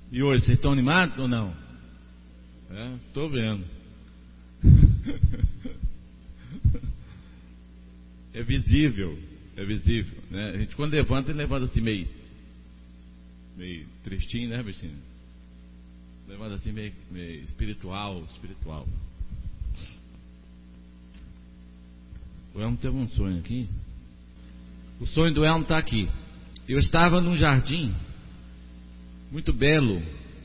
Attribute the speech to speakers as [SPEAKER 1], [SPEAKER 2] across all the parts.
[SPEAKER 1] E hoje, vocês estão animados ou não? Estou vendo. É visível, né? A gente quando levanta, ele levanta assim meio tristinho, né, bichinho? Levanta assim meio espiritual. O Elmo teve um sonho aqui. O sonho do Elmo está aqui. Eu estava num jardim muito belo.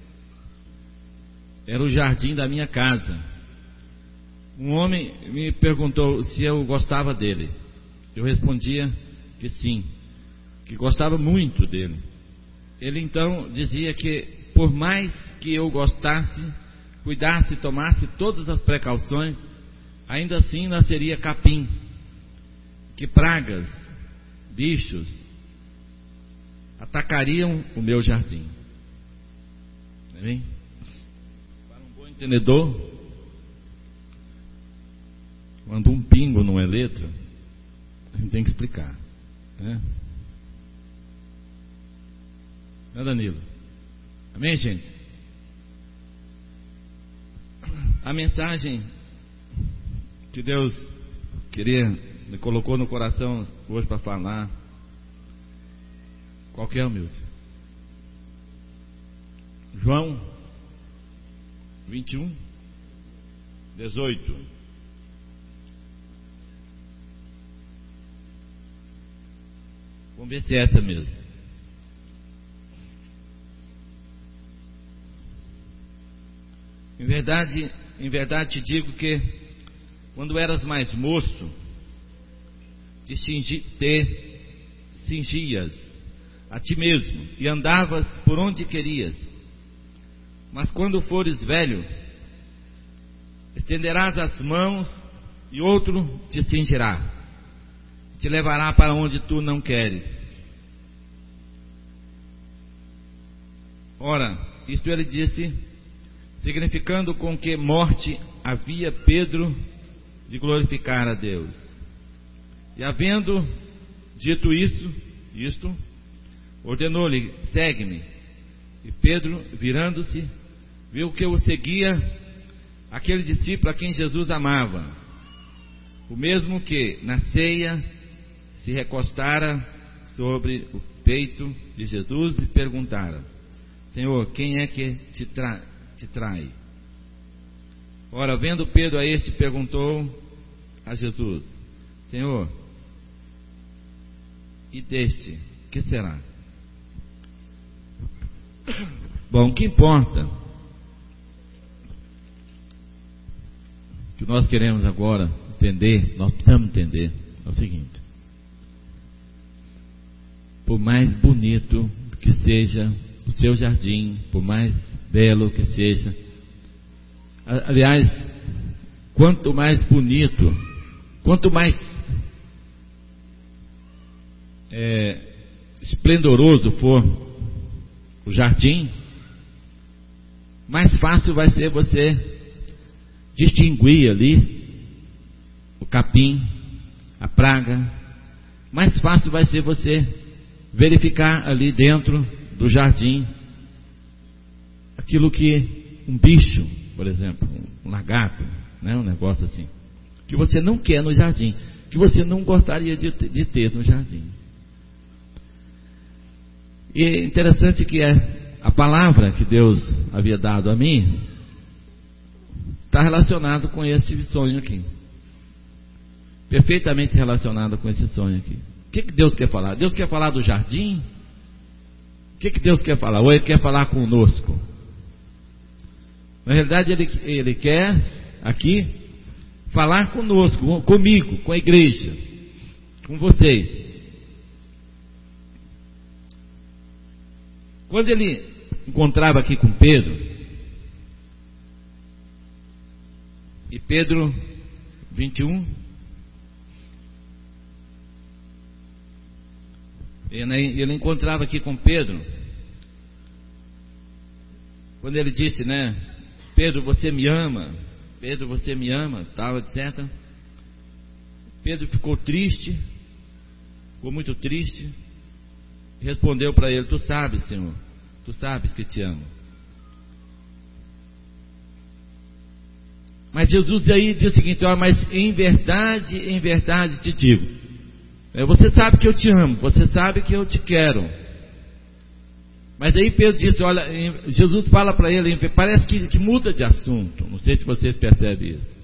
[SPEAKER 1] Era o jardim da minha casa. Um homem me perguntou se eu gostava dele. Eu respondia que sim, que gostava muito dele. Ele então dizia que por mais que eu gostasse, cuidasse, tomasse todas as precauções, ainda assim nasceria capim, que pragas, bichos atacariam o meu jardim. Tá bem? Para um bom entendedor, quando um pingo não é letra, a gente tem que explicar, né? Não é, Danilo? Amém, gente? A mensagem que Deus me colocou no coração hoje para falar, qual que é, humilde? João 21, 18. Vamos ver se é essa mesmo. Em verdade te digo que quando eras mais moço, te cingias a ti mesmo e andavas por onde querias. Mas quando fores velho, estenderás as mãos e outro te cingirá, te levará para onde tu não queres. Ora, isto ele disse, significando com que morte havia Pedro de glorificar a Deus. E havendo dito isto, ordenou-lhe, segue-me. E Pedro, virando-se, viu que o seguia aquele discípulo a quem Jesus amava, o mesmo que na ceia se recostara sobre o peito de Jesus e perguntara, Senhor, quem é que te trai? Ora, vendo Pedro a este, perguntou a Jesus, Senhor, e deste, que será? Bom, o que importa, que nós queremos agora entender, nós precisamos entender, é o seguinte: por mais bonito que seja o seu jardim, por mais belo que seja, aliás, quanto mais bonito, quanto mais esplendoroso for o jardim, mais fácil vai ser você distinguir ali o capim, a praga. Mais fácil vai ser você verificar ali dentro do jardim aquilo que um bicho, por exemplo, um lagarto, né, um negócio assim, que você não quer no jardim, que você não gostaria de ter no jardim. E é interessante que a palavra que Deus havia dado a mim está relacionado com esse sonho aqui, perfeitamente relacionado com esse sonho aqui. O que Deus quer falar? Deus quer falar do jardim? O que Deus quer falar? Ou Ele quer falar conosco? Na realidade, Ele quer aqui falar conosco, comigo, com a igreja, com vocês. Quando Ele encontrava aqui com Pedro, e Pedro 21, ele encontrava aqui com Pedro, quando ele disse, né, Pedro, você me ama, Pedro, você me ama, tal, etc. Pedro ficou triste, ficou muito triste, e respondeu para ele, tu sabes, Senhor, tu sabes que te amo. Mas Jesus aí diz o seguinte: ó, mas em verdade te digo, você sabe que eu te amo, você sabe que eu te quero. Mas aí Pedro disse, olha, Jesus fala para ele, parece que muda de assunto. Não sei se vocês percebem isso.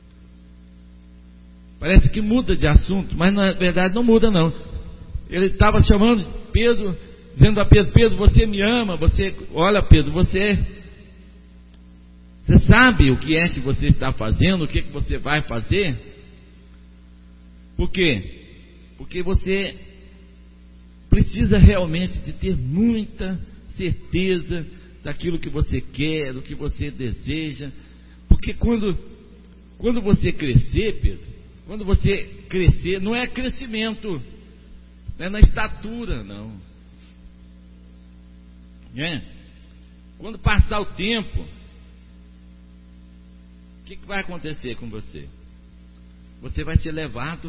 [SPEAKER 1] Parece que muda de assunto, mas na verdade não muda não. Ele estava chamando Pedro, dizendo a Pedro: Pedro, você me ama, olha Pedro, você sabe o que é que você está fazendo, o que é que você vai fazer? Por quê? Porque você precisa realmente de ter muita certeza daquilo que você quer, do que você deseja. Porque quando você crescer, Pedro, quando você crescer, não é crescimento, não é na estatura, não. Quando passar o tempo, o que vai acontecer com você? Você vai ser levado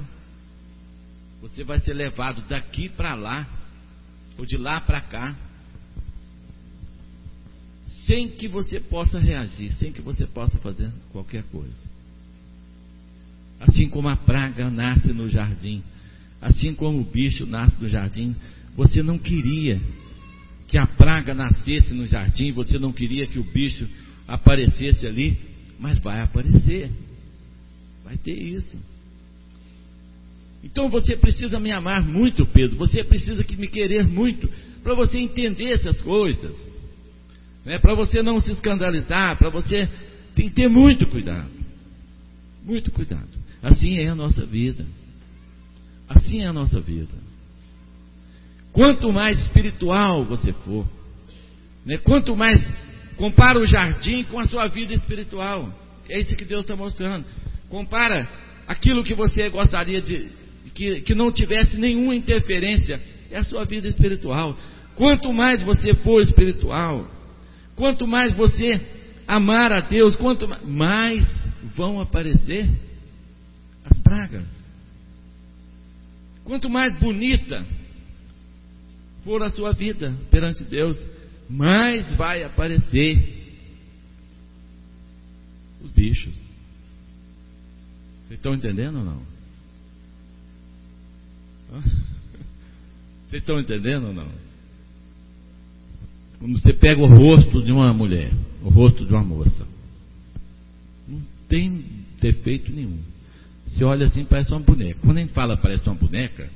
[SPEAKER 1] daqui para lá, ou de lá para cá, sem que você possa reagir, sem que você possa fazer qualquer coisa. Assim como a praga nasce no jardim, assim como o bicho nasce no jardim, você não queria que a praga nascesse no jardim, você não queria que o bicho aparecesse ali, mas vai aparecer, vai ter isso. Então você precisa me amar muito, Pedro, você precisa me querer muito, para você entender essas coisas, para você não se escandalizar, para você tem que ter muito cuidado, muito cuidado. Assim é a nossa vida, assim é a nossa vida. Quanto mais espiritual você for, quanto mais, compara o jardim com a sua vida espiritual, é isso que Deus está mostrando. Compara aquilo que você gostaria que não tivesse nenhuma interferência, é a sua vida espiritual. Quanto mais você for espiritual, quanto mais você amar a Deus, quanto mais vão aparecer as pragas. Quanto mais bonita for a sua vida perante Deus, mais vai aparecer os bichos. Vocês estão entendendo ou não? Vocês estão entendendo ou não? Quando você pega o rosto de uma mulher, o rosto de uma moça, não tem defeito nenhum. Você olha assim, parece uma boneca. Quando a gente fala parece uma boneca,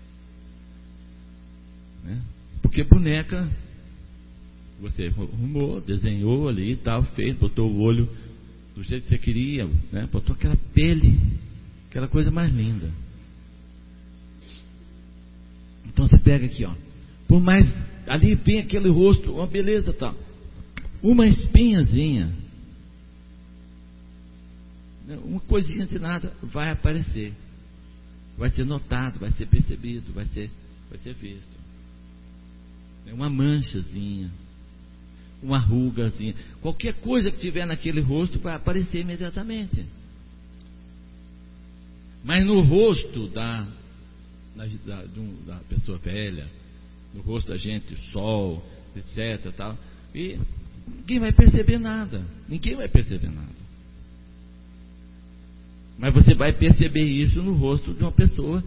[SPEAKER 1] porque boneca você arrumou, desenhou ali e tal, fez, botou o olho do jeito que você queria, botou aquela pele, aquela coisa mais linda. Então você pega aqui, por mais ali vem aquele rosto, uma beleza tal, uma espinhazinha, uma coisinha de nada vai aparecer, vai ser notado, vai ser percebido, vai ser visto. Uma manchazinha, uma rugazinha, qualquer coisa que tiver naquele rosto vai aparecer imediatamente. Mas no rosto da pessoa velha, no rosto da gente, sol, etc, tal, e ninguém vai perceber nada. Mas você vai perceber isso no rosto de uma pessoa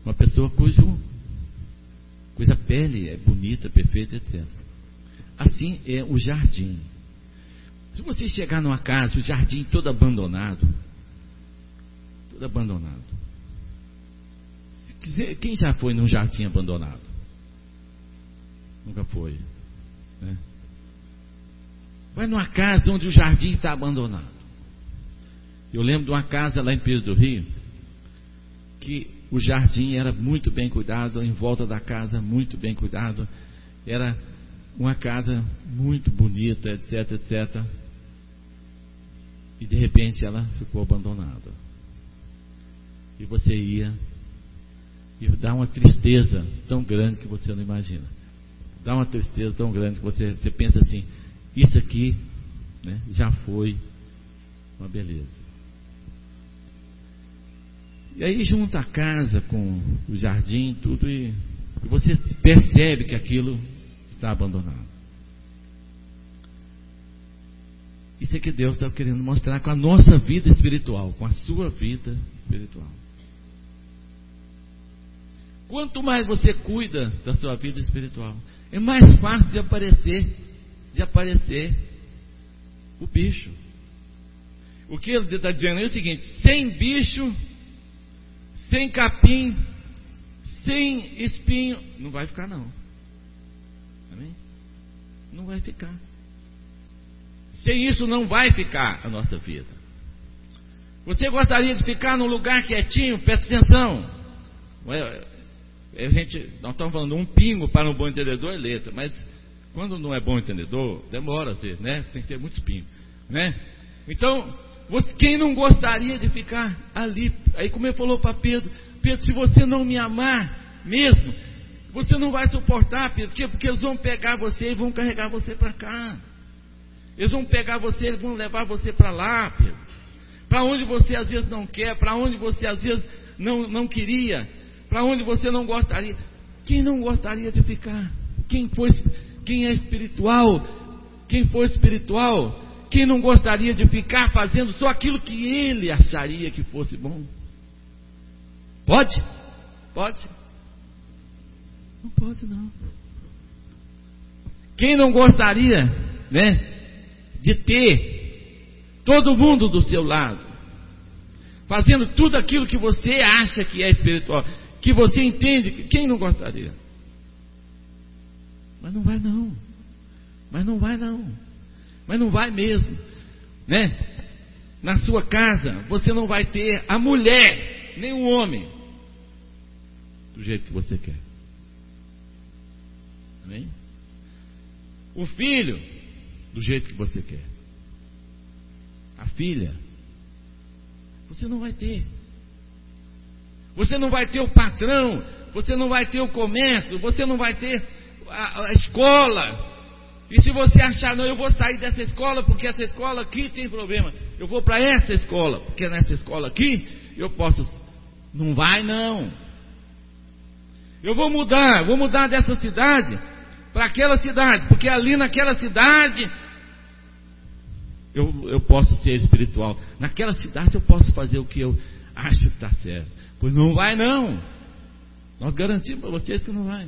[SPEAKER 1] cuja pele é bonita, perfeita, etc. Assim é o jardim. Se você chegar numa casa, o jardim todo abandonado, quem já foi num jardim abandonado? Nunca foi, Vai numa casa onde o jardim está abandonado. Eu lembro de uma casa lá em Pedro do Rio, que o jardim era muito bem cuidado, em volta da casa muito bem cuidado, era uma casa muito bonita, etc, etc, e de repente ela ficou abandonada, e você ia, e dá uma tristeza tão grande que você não imagina, dá uma tristeza tão grande que você pensa assim, isso aqui, já foi uma beleza. E aí junta a casa com o jardim, tudo, e você percebe que aquilo está abandonado. Isso é que Deus está querendo mostrar com a nossa vida espiritual, com a sua vida espiritual. Quanto mais você cuida da sua vida espiritual, é mais fácil de aparecer o bicho. O que ele está dizendo é o seguinte: sem bicho, sem capim, sem espinho, não vai ficar não. Amém? Não vai ficar. Sem isso não vai ficar a nossa vida. Você gostaria de ficar num lugar quietinho? Presta atenção. Nós estamos falando um pingo para um bom entendedor é letra, mas quando não é bom entendedor, demora a ser, né? Tem que ter muitos pingos, né? Então, quem não gostaria de ficar ali? Aí como ele falou para Pedro: Pedro, se você não me amar mesmo, você não vai suportar, Pedro. Por quê? Porque eles vão pegar você e vão carregar você para cá. Eles vão pegar você, eles vão levar você para lá, Pedro. Para onde você às vezes não quer, para onde você às vezes não queria, para onde você não gostaria. Quem não gostaria de ficar? Quem é espiritual, quem for espiritual, quem não gostaria de ficar fazendo só aquilo que ele acharia que fosse bom? Pode? Pode? Não pode não. Quem não gostaria, né, de ter todo mundo do seu lado, fazendo tudo aquilo que você acha que é espiritual, que você entende? Quem não gostaria? Mas não vai não. Mas não vai não. Mas não vai mesmo, né? Na sua casa você não vai ter a mulher nem o homem do jeito que você quer. Amém? O filho do jeito que você quer. A filha você não vai ter. Você não vai ter o patrão, você não vai ter o comércio, você não vai ter a escola. E se você achar: não, eu vou sair dessa escola porque essa escola aqui tem problema, eu vou para essa escola porque nessa escola aqui eu posso. Não vai não. Eu vou mudar dessa cidade para aquela cidade, porque ali naquela cidade eu posso ser espiritual. Naquela cidade eu posso fazer o que eu acho que está certo. Pois não vai não. Nós garantimos para vocês que não vai.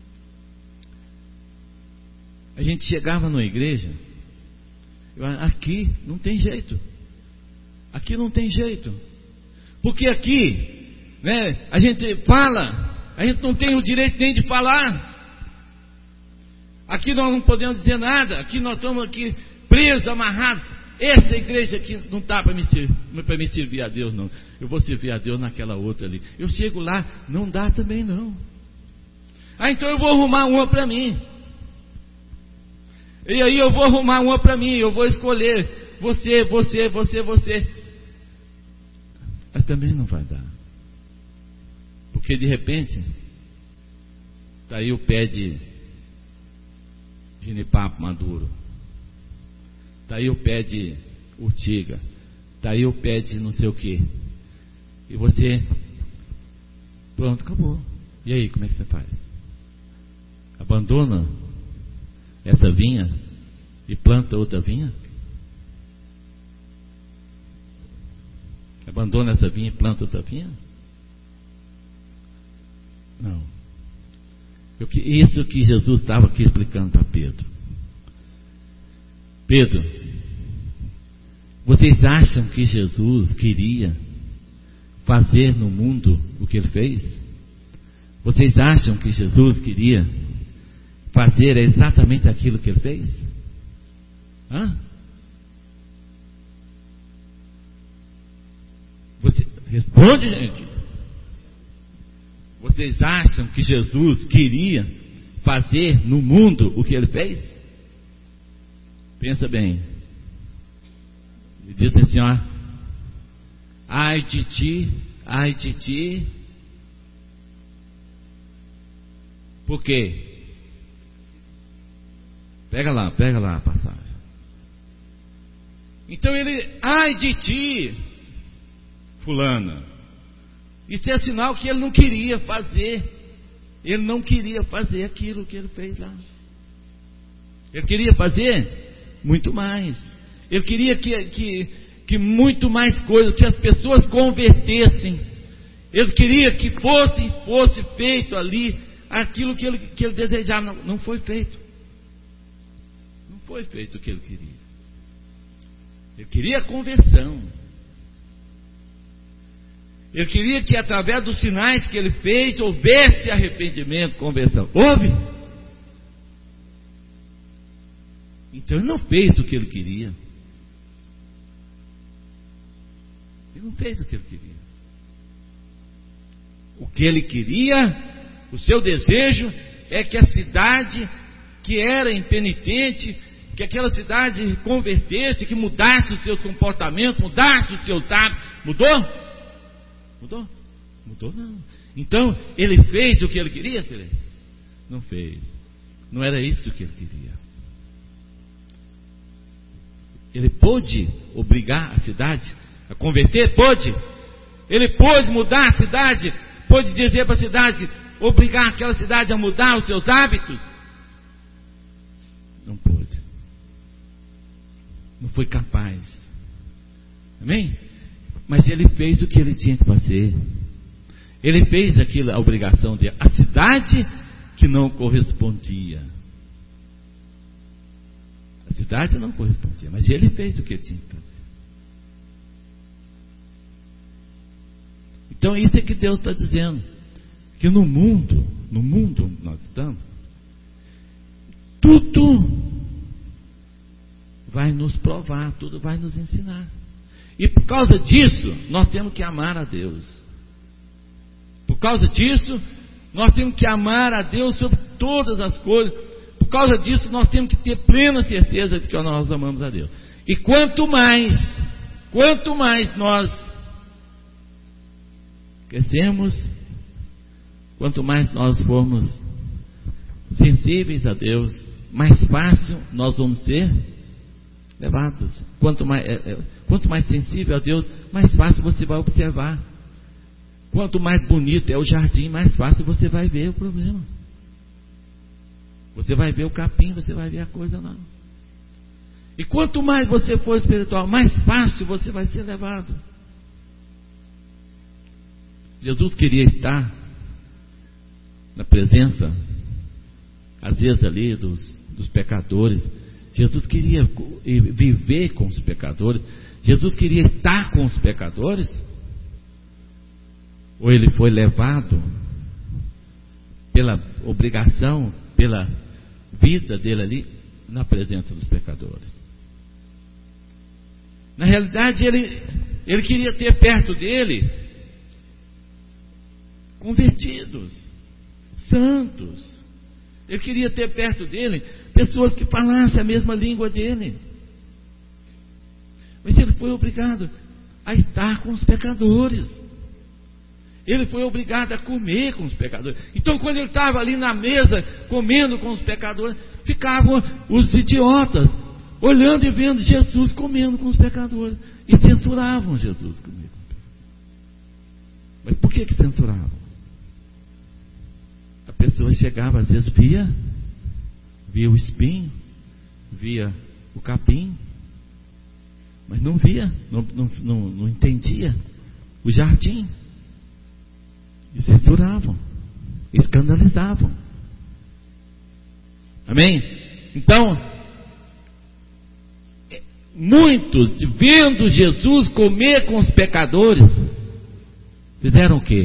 [SPEAKER 1] A gente chegava na igreja, aqui não tem jeito. Aqui não tem jeito. Porque aqui, né, a gente fala, a gente não tem o direito nem de falar. Aqui nós não podemos dizer nada. Aqui nós estamos aqui presos, amarrados. Essa igreja aqui não está para me servir a Deus não. Eu vou servir a Deus naquela outra ali. Eu chego lá, não dá também não. Então eu vou arrumar uma para mim. E aí eu vou arrumar uma para mim. Eu vou escolher você. Mas também não vai dar. Porque de repente está aí o pé de genipapo maduro, está aí o pé de urtiga, está aí o pé de não sei o que, e você, pronto, acabou. E aí, como é que você faz? Abandona essa vinha e planta outra vinha? Abandona essa vinha e planta outra vinha? Não. Isso que Jesus estava aqui explicando para Pedro. Pedro, vocês acham que Jesus queria fazer no mundo o que ele fez? Vocês acham que Jesus queria fazer exatamente aquilo que ele fez? Você responde, gente. Vocês acham que Jesus queria fazer no mundo o que ele fez? Pensa bem. Ele diz assim, ó: ai de ti. Por quê? Pega lá a passagem. Então ele: ai de ti, fulana. Isso é sinal que ele não queria fazer. Ele não queria fazer aquilo que ele fez lá. Ele queria fazer muito mais. Ele queria que muito mais coisas, que as pessoas convertessem. Ele queria que fosse feito ali aquilo que ele desejava. Não foi feito. Não foi feito o que ele queria. Ele queria a conversão. Ele queria que através dos sinais que ele fez houvesse arrependimento, conversão. Houve? Então ele não fez o que ele queria. Ele não fez o que ele queria. O que ele queria, o seu desejo é que a cidade que era impenitente, que aquela cidade convertesse, que mudasse o seu comportamento, mudasse os seus hábitos. Mudou? Mudou? Mudou não. Então, ele fez o que ele queria, Silene? Não fez. Não era isso que ele queria. Ele pôde obrigar a cidade a converter? Pôde. Ele pôde mudar a cidade? Pôde dizer para a cidade, obrigar aquela cidade a mudar os seus hábitos? Não pôde. Não foi capaz. Amém? Mas ele fez o que ele tinha que fazer. Ele fez aquilo, a obrigação dele. A cidade que não correspondia. A cidade não correspondia, mas ele fez o que ele tinha que fazer. Então isso é que Deus está dizendo. Que no mundo onde nós estamos, tudo vai nos provar, tudo vai nos ensinar. E por causa disso, nós temos que amar a Deus. Por causa disso, nós temos que amar a Deus sobre todas as coisas. Por causa disso, nós temos que ter plena certeza de que nós amamos a Deus. E quanto mais nós crescemos, quanto mais nós formos sensíveis a Deus, mais fácil nós vamos ser levados. Quanto mais sensível a Deus, mais fácil você vai observar. Quanto mais bonito é o jardim, mais fácil você vai ver o problema. Você vai ver o capim, você vai ver a coisa lá. E quanto mais você for espiritual, mais fácil você vai ser levado. Jesus queria estar na presença, às vezes ali, dos pecadores. Jesus queria viver com os pecadores. Jesus queria estar com os pecadores. Ou ele foi levado pela obrigação, pela vida dele ali, na presença dos pecadores. Na realidade, ele queria ter perto dele convertidos, santos. Ele queria ter perto dele pessoas que falassem a mesma língua dele. Mas ele foi obrigado a estar com os pecadores. Ele foi obrigado a comer com os pecadores. Então, quando ele estava ali na mesa, comendo com os pecadores, ficavam os idiotas, olhando e vendo Jesus comendo com os pecadores. E censuravam Jesus comendo. Mas por que censuravam? A pessoa chegava, às vezes, via o espinho, via o capim, mas não via, não entendia o jardim. E censuravam, escandalizavam. Amém? Então, muitos, vendo Jesus comer com os pecadores, fizeram o quê?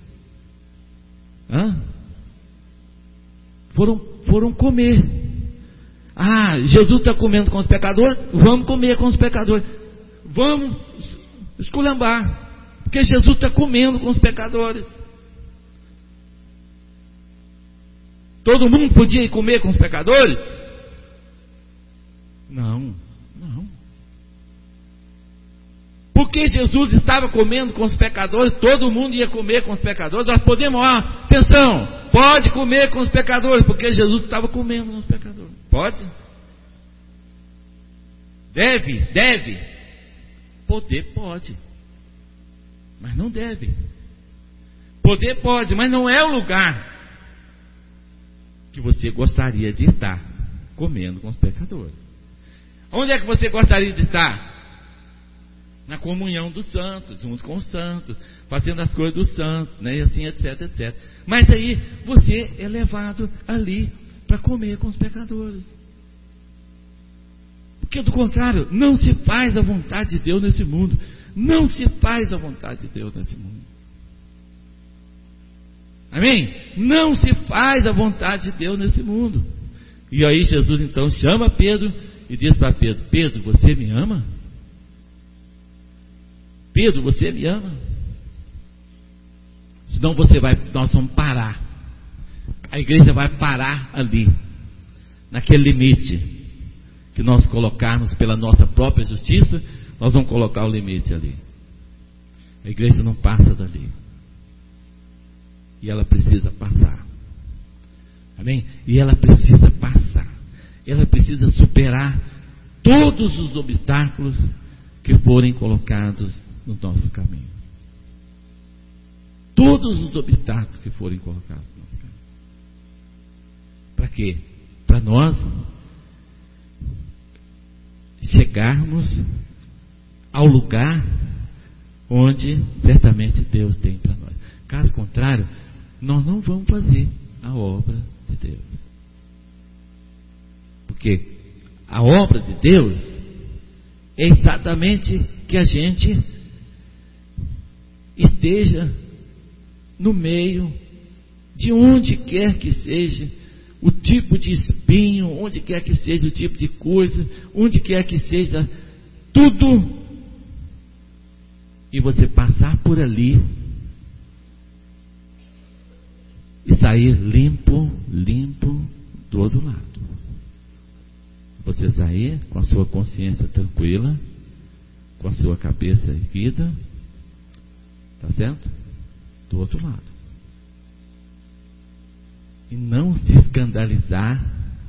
[SPEAKER 1] Foram comer. Jesus está comendo com os pecadores, vamos comer com os pecadores. Vamos esculambar, porque Jesus está comendo com os pecadores. Todo mundo podia ir comer com os pecadores? Não. Porque Jesus estava comendo com os pecadores, todo mundo ia comer com os pecadores. Nós podemos, atenção, pode comer com os pecadores, porque Jesus estava comendo com os pecadores. Pode? Deve. Poder pode, mas não deve. Poder pode, mas não é o lugar que você gostaria de estar comendo com os pecadores. Onde é que você gostaria de estar? Na comunhão dos santos, junto com os santos, fazendo as coisas dos santos, né? E assim, etc, etc. Mas aí você é levado ali para comer com os pecadores. Porque do contrário, não se faz a vontade de Deus nesse mundo. Não se faz a vontade de Deus nesse mundo. Amém? Não se faz a vontade de Deus nesse mundo. E aí Jesus então chama Pedro e diz para Pedro: Pedro, você me ama? Pedro, você me ama? Senão nós vamos parar. A igreja vai parar ali, naquele limite que nós colocarmos pela nossa própria justiça. Nós vamos colocar o limite ali. A igreja não passa dali. E ela precisa passar. Amém? E ela precisa passar. Ela precisa superar todos os obstáculos que forem colocados nos nossos caminhos. Todos os obstáculos que forem colocados nos nossos caminhos. Para quê? Para nós chegarmos ao lugar onde certamente Deus tem para nós. Caso contrário, nós não vamos fazer a obra de Deus. Porque a obra de Deus é exatamente que a gente esteja no meio de onde quer que seja o tipo de espinho, onde quer que seja o tipo de coisa, onde quer que seja tudo, e você passar por ali e sair limpo do outro lado. Você sair com a sua consciência tranquila, com a sua cabeça erguida, tá certo? Do outro lado. E não se escandalizar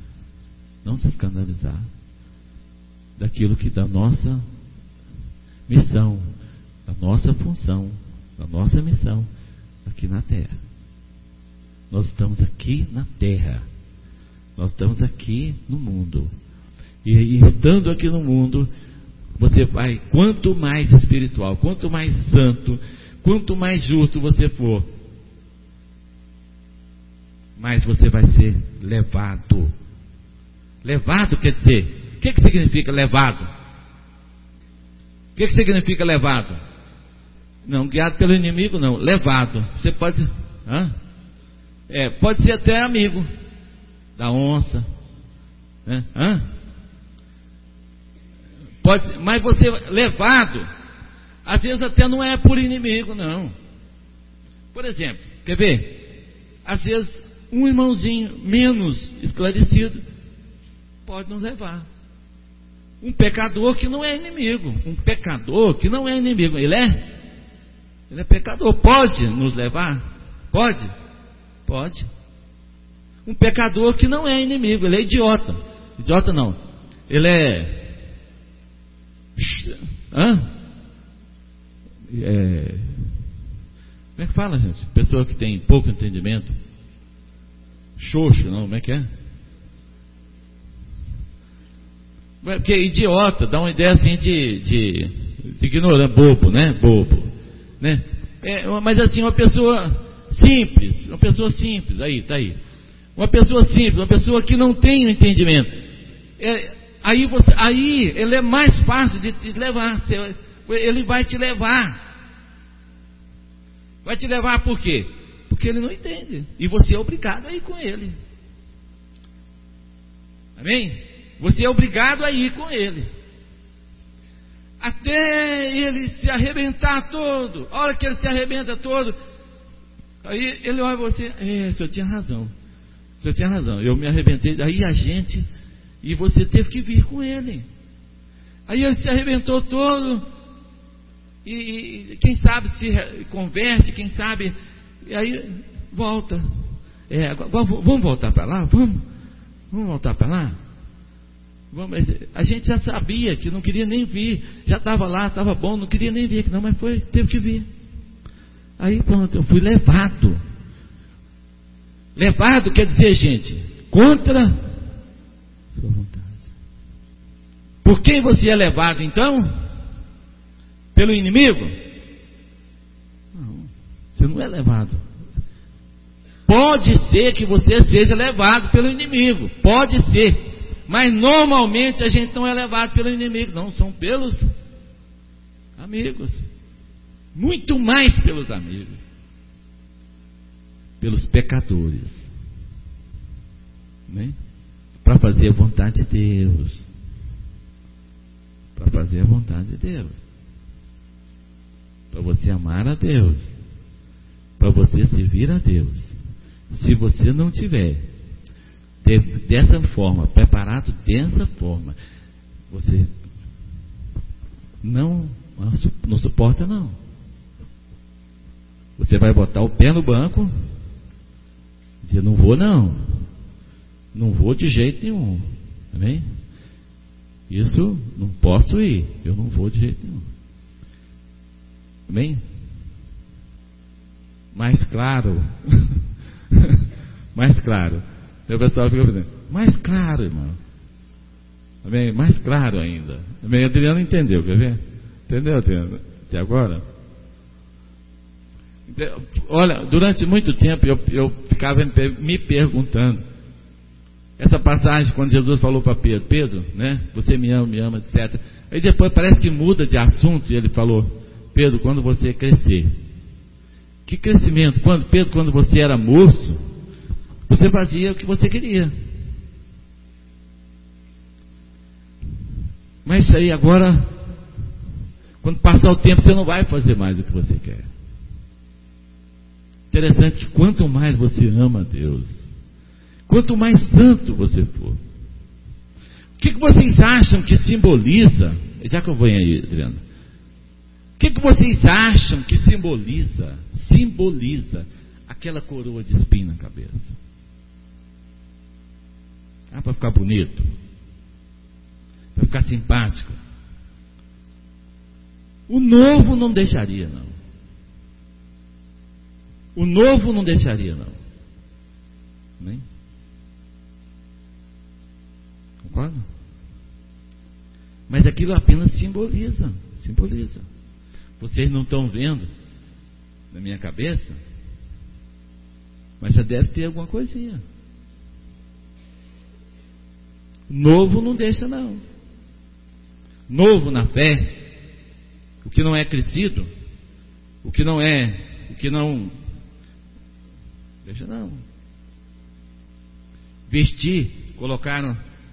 [SPEAKER 1] daquilo que da nossa missão, da nossa função, da nossa missão aqui na terra. Nós estamos aqui na terra, nós estamos aqui no mundo, e estando aqui no mundo, você vai, quanto mais espiritual, quanto mais santo, quanto mais justo você for, mais você vai ser levado. Levado quer dizer, o que significa levado? O que significa levado? Não guiado pelo inimigo, não. Levado. Você pode, pode ser até amigo da onça, né? Pode, mas você levado, às vezes até não é por inimigo, não. Por exemplo, quer ver? Às vezes um irmãozinho menos esclarecido pode nos levar. Um pecador que não é inimigo. Ele é pecador. Pode nos levar? Pode. Um pecador que não é inimigo. Ele é idiota. Idiota não. Ele é... Como é que fala, gente? Pessoa que tem pouco entendimento. Xoxo, não, como é que é? Porque idiota dá uma ideia assim de ignorante, bobo, né? Mas assim, uma pessoa simples, aí, tá aí. Uma pessoa simples, uma pessoa que não tem o entendimento. Aí ele é mais fácil de te levar. Ele vai te levar. Vai te levar por quê? Porque ele não entende. E você é obrigado a ir com ele. Amém? Você é obrigado a ir com ele. Até ele se arrebentar todo. A hora que ele se arrebenta todo, aí ele olha você. O senhor tinha razão. Eu me arrebentei. Aí e você teve que vir com ele. Aí ele se arrebentou todo. E quem sabe se converte, quem sabe... E aí volta. Agora vamos voltar para lá? Vamos voltar para lá? A gente já sabia que não queria nem vir. Já estava lá, estava bom, não queria nem vir. Não, mas teve que vir. Aí pronto, eu fui levado. Levado quer dizer, gente, contra sua vontade. Por quem você é levado então? Pelo inimigo? Não, você não é levado. Pode ser que você seja levado pelo inimigo, pode ser, mas normalmente a gente não é levado pelo inimigo, não, são pelos amigos, muito mais pelos amigos, pelos pecadores, né? Para fazer a vontade de Deus, para fazer a vontade de Deus, para você amar a Deus, para você servir a Deus. Se você não tiver dessa forma, preparado dessa forma, você não suporta, não. Você vai botar o pé no banco e dizer, não vou não, não vou de jeito nenhum, amém? Isso não posso ir, eu não vou de jeito nenhum, amém? Mais claro, mais claro, o pessoal fica dizendo, mais claro, irmão, amém? Mais claro ainda, amém? Adriano entendeu, quer ver? Entendeu, Adriano? Até agora? Olha, durante muito tempo eu ficava me perguntando, essa passagem quando Jesus falou para Pedro, Pedro, né, você me ama, etc. Aí depois parece que muda de assunto e ele falou, Pedro, quando você crescer. Que crescimento? Pedro, quando você era moço, você fazia o que você queria. Mas isso aí agora, quando passar o tempo, você não vai fazer mais o que você quer. Interessante que quanto mais você ama a Deus, quanto mais santo você for, o que vocês acham que simboliza? Já que eu venho aí, Adriano, o que vocês acham que simboliza aquela coroa de espinho na cabeça? Para ficar bonito, para ficar simpático. O novo não deixaria, não. O novo não deixaria, não. Nem? Concorda? Mas aquilo apenas simboliza. Vocês não estão vendo na minha cabeça, mas já deve ter alguma coisinha. Novo não deixa, não. Novo na fé, o que não é crescido, o que não deixa, não. Vestir, colocaram.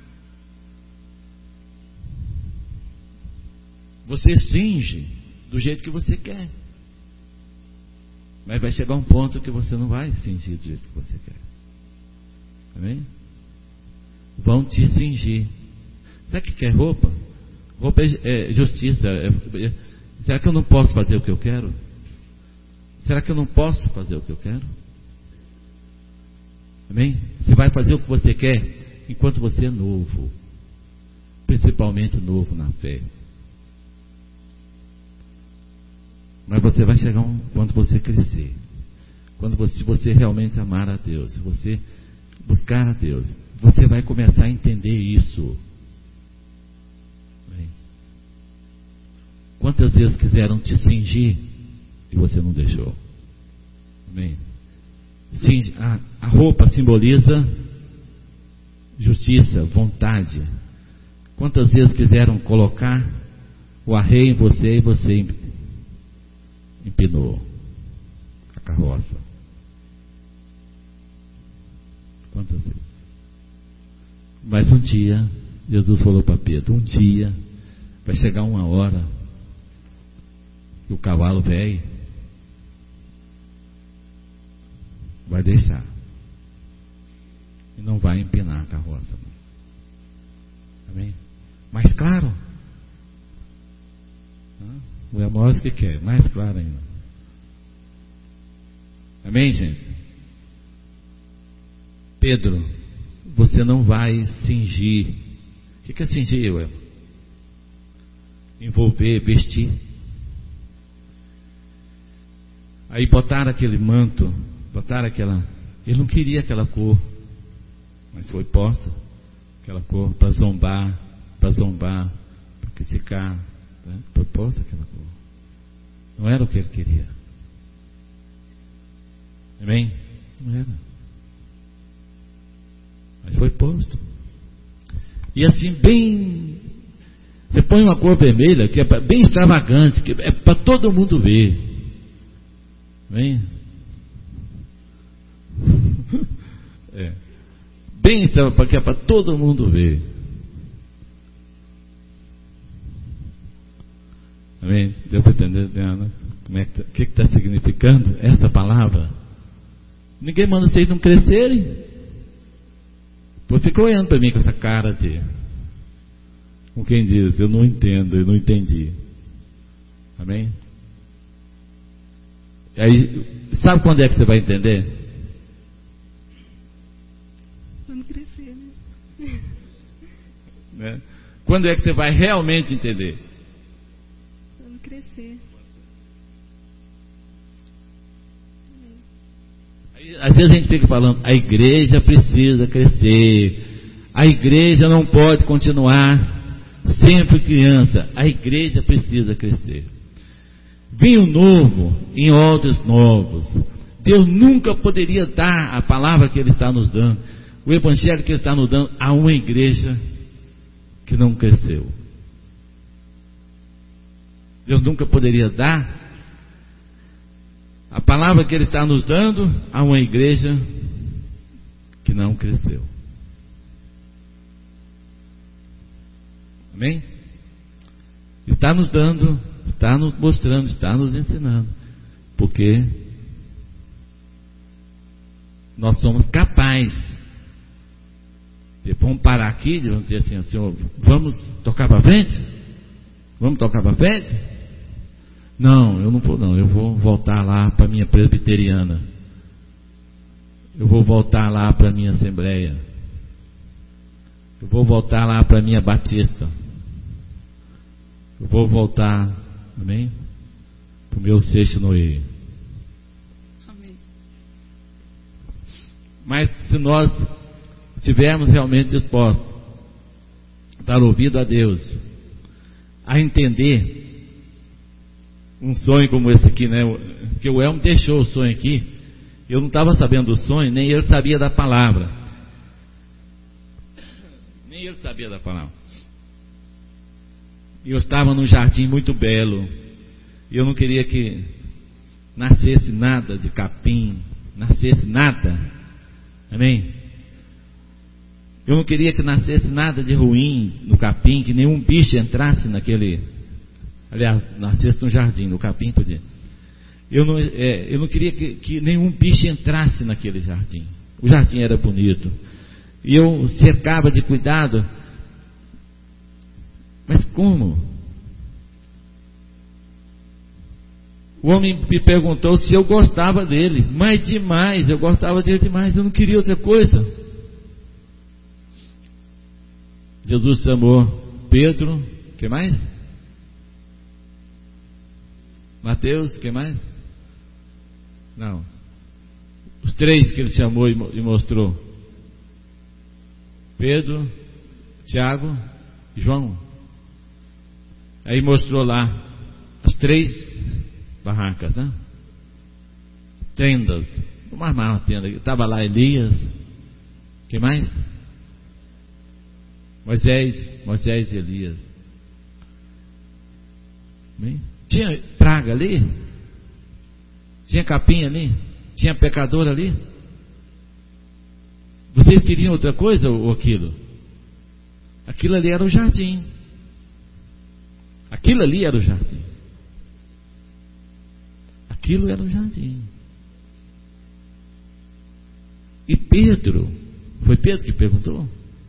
[SPEAKER 1] Você cinge do jeito que você quer, mas vai chegar um ponto que você não vai cingir do jeito que você quer. Amém? Vão te cingir. Sabe o que é roupa? Roupa é justiça. Será que eu não posso fazer o que eu quero? Será que eu não posso fazer o que eu quero? Amém? Você vai fazer o que você quer enquanto você é novo, principalmente novo na fé. Mas você vai chegar quando você crescer, se você realmente amar a Deus, se você buscar a Deus, você vai começar a entender isso. Amém? Quantas vezes quiseram te cingir e você não deixou? Amém? A roupa simboliza justiça, vontade. Quantas vezes quiseram colocar o arreio em você e você empinou a carroça? Quantas vezes? Mas um dia, Jesus falou para Pedro, um dia vai chegar uma hora que o cavalo velho vai deixar e não vai empinar a carroça. Amém? Mais claro? O Amós que quer, mais claro ainda. Amém, gente? Pedro, você não vai cingir. O que é cingir, ué? Envolver, vestir. Aí botaram aquele manto, botaram aquela. Ele não queria aquela cor, mas foi posta aquela cor para zombar criticar, né? Proposta aquela coisa. Não era o que ele queria. Amém? Não era. Mas foi posto. E assim, bem. Você põe uma cor vermelha que é bem extravagante, que é para todo mundo ver. Amém? Bem extravagante, que é para todo mundo ver. Amém? Deu para entender, Diana? O que está significando essa palavra? Ninguém manda vocês não crescerem. Você ficou olhando para mim com essa cara de... Com quem diz, eu não entendo, eu não entendi. Amém? E aí, sabe quando é que você vai entender?
[SPEAKER 2] Quando crescer,
[SPEAKER 1] Né? Quando é que você vai realmente entender?
[SPEAKER 2] Quando crescer.
[SPEAKER 1] Às vezes a gente fica falando, a igreja precisa crescer, a igreja não pode continuar sempre criança, a igreja precisa crescer. Vinho novo em odres novos. Deus nunca poderia dar a palavra que Ele está nos dando, o evangelho que Ele está nos dando a uma igreja que não cresceu. Deus nunca poderia dar a palavra que Ele está nos dando a uma igreja que não cresceu. Amém? Está nos dando, está nos mostrando, está nos ensinando. Porque nós somos capazes de, vamos parar aqui, vamos dizer assim, Senhor, vamos tocar para frente? Vamos tocar para frente? Não, eu não vou não, eu vou voltar lá para a minha presbiteriana. Eu vou voltar lá para a minha assembleia. Eu vou voltar lá para a minha batista. Eu vou voltar, amém? Para o meu sexto Noé.
[SPEAKER 2] Amém.
[SPEAKER 1] Mas se nós estivermos realmente dispostos a dar ouvido a Deus, a entender um sonho como esse aqui, né? Que o Elmo deixou o sonho aqui. Eu não estava sabendo do sonho, nem ele sabia da palavra. Nem ele sabia da palavra. E eu estava num jardim muito belo. E eu não queria que nascesse nada de capim, nascesse nada. Amém? Eu não queria que nascesse nada de ruim no capim, que nenhum bicho entrasse naquele. Aliás, nascesse no jardim, no capim podia. Eu não queria que nenhum bicho entrasse naquele jardim. O jardim era bonito. E eu cercava de cuidado. Mas como? O homem me perguntou se eu gostava dele. Mas demais, eu gostava dele demais. Eu não queria outra coisa. Jesus chamou Pedro. O que mais? Mateus, o que mais? Não. Os três que ele chamou e mostrou: Pedro, Tiago e João. Aí mostrou lá as três barracas, né? Tendas. Vamos armar uma tenda. Estava lá Elias. O que mais? Moisés e Elias. Bem? Tinha praga ali? Tinha capim ali? Tinha pecador ali? Vocês queriam outra coisa ou aquilo? Aquilo ali era o jardim. Aquilo ali era o jardim. Aquilo era o jardim. E Pedro, foi Pedro que perguntou: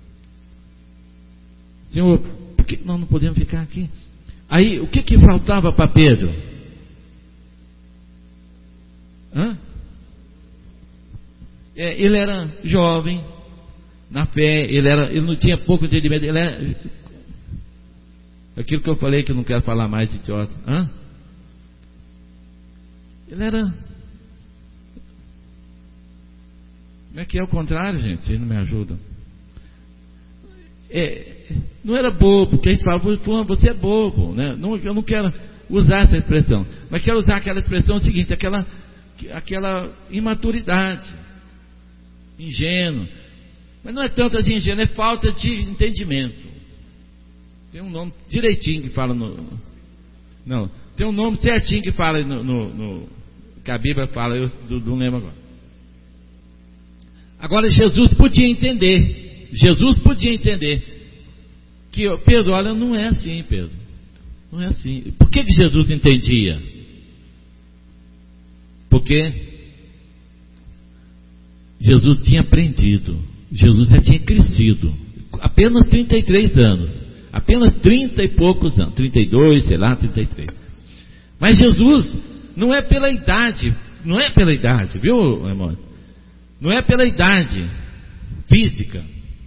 [SPEAKER 1] Senhor, por que nós não podemos ficar aqui? Aí, o que faltava para Pedro? Ele era jovem na fé, ele não tinha pouco entendimento, ele era aquilo que eu falei que eu não quero falar mais de idiota. Ele era... Como é que é o contrário, gente? Vocês não me ajudam. não era bobo, que a gente fala, você é bobo, né? Não, eu não quero usar essa expressão, mas quero usar aquela expressão seguinte, aquela imaturidade, ingênuo. Mas não é tanto de ingênuo, é falta de entendimento. Tem um nome direitinho que fala não, tem um nome certinho que fala que a Bíblia fala, eu não lembro agora. Agora Jesus podia entender que, Pedro, olha, não é assim, Pedro, não é assim. Por que Jesus entendia? Porque Jesus tinha aprendido, Jesus já tinha crescido, apenas 33 anos, apenas 30 e poucos anos, 32, sei lá, 33. Mas Jesus não é pela idade, viu, irmão? Não é pela idade física,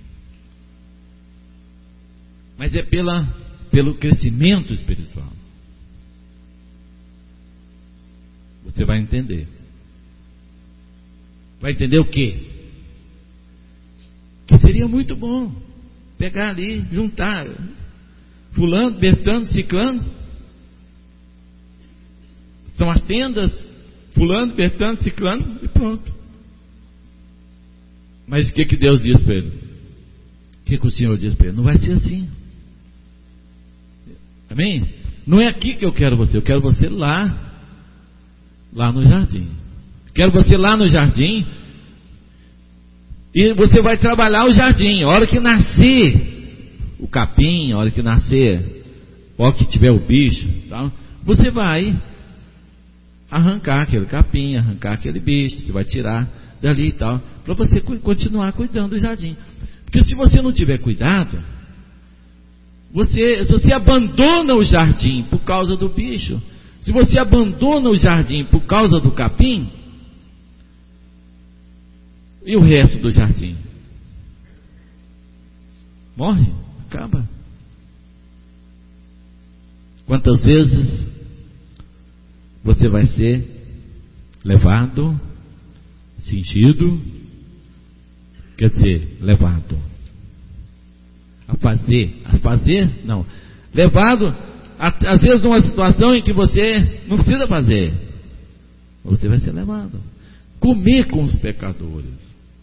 [SPEAKER 1] mas é pelo crescimento espiritual. Você vai entender. Vai entender o quê? Que seria muito bom pegar ali, juntar fulano, Bertano, Ciclano. São as tendas, fulano, Bertano, Ciclano, e pronto. Mas o que Deus diz para ele? O que o Senhor diz para ele? Não vai ser assim. Amém? Não é aqui que eu quero você, eu quero você lá no jardim. Quero você lá no jardim, e você vai trabalhar o jardim. A hora que nascer o capim, a hora que nascer, a hora que tiver o bicho, tá? Você vai arrancar aquele capim, arrancar aquele bicho, você vai tirar dali e tal, para você continuar cuidando do jardim. Porque se você não tiver cuidado, se você abandona o jardim por causa do bicho, se você abandona o jardim por causa do capim, e o resto do jardim? Morre, acaba. Quantas vezes você vai ser levado, cingido, quer dizer, levado a fazer, não, levado às vezes numa situação em que você não precisa fazer, você vai ser levado, comer com os pecadores,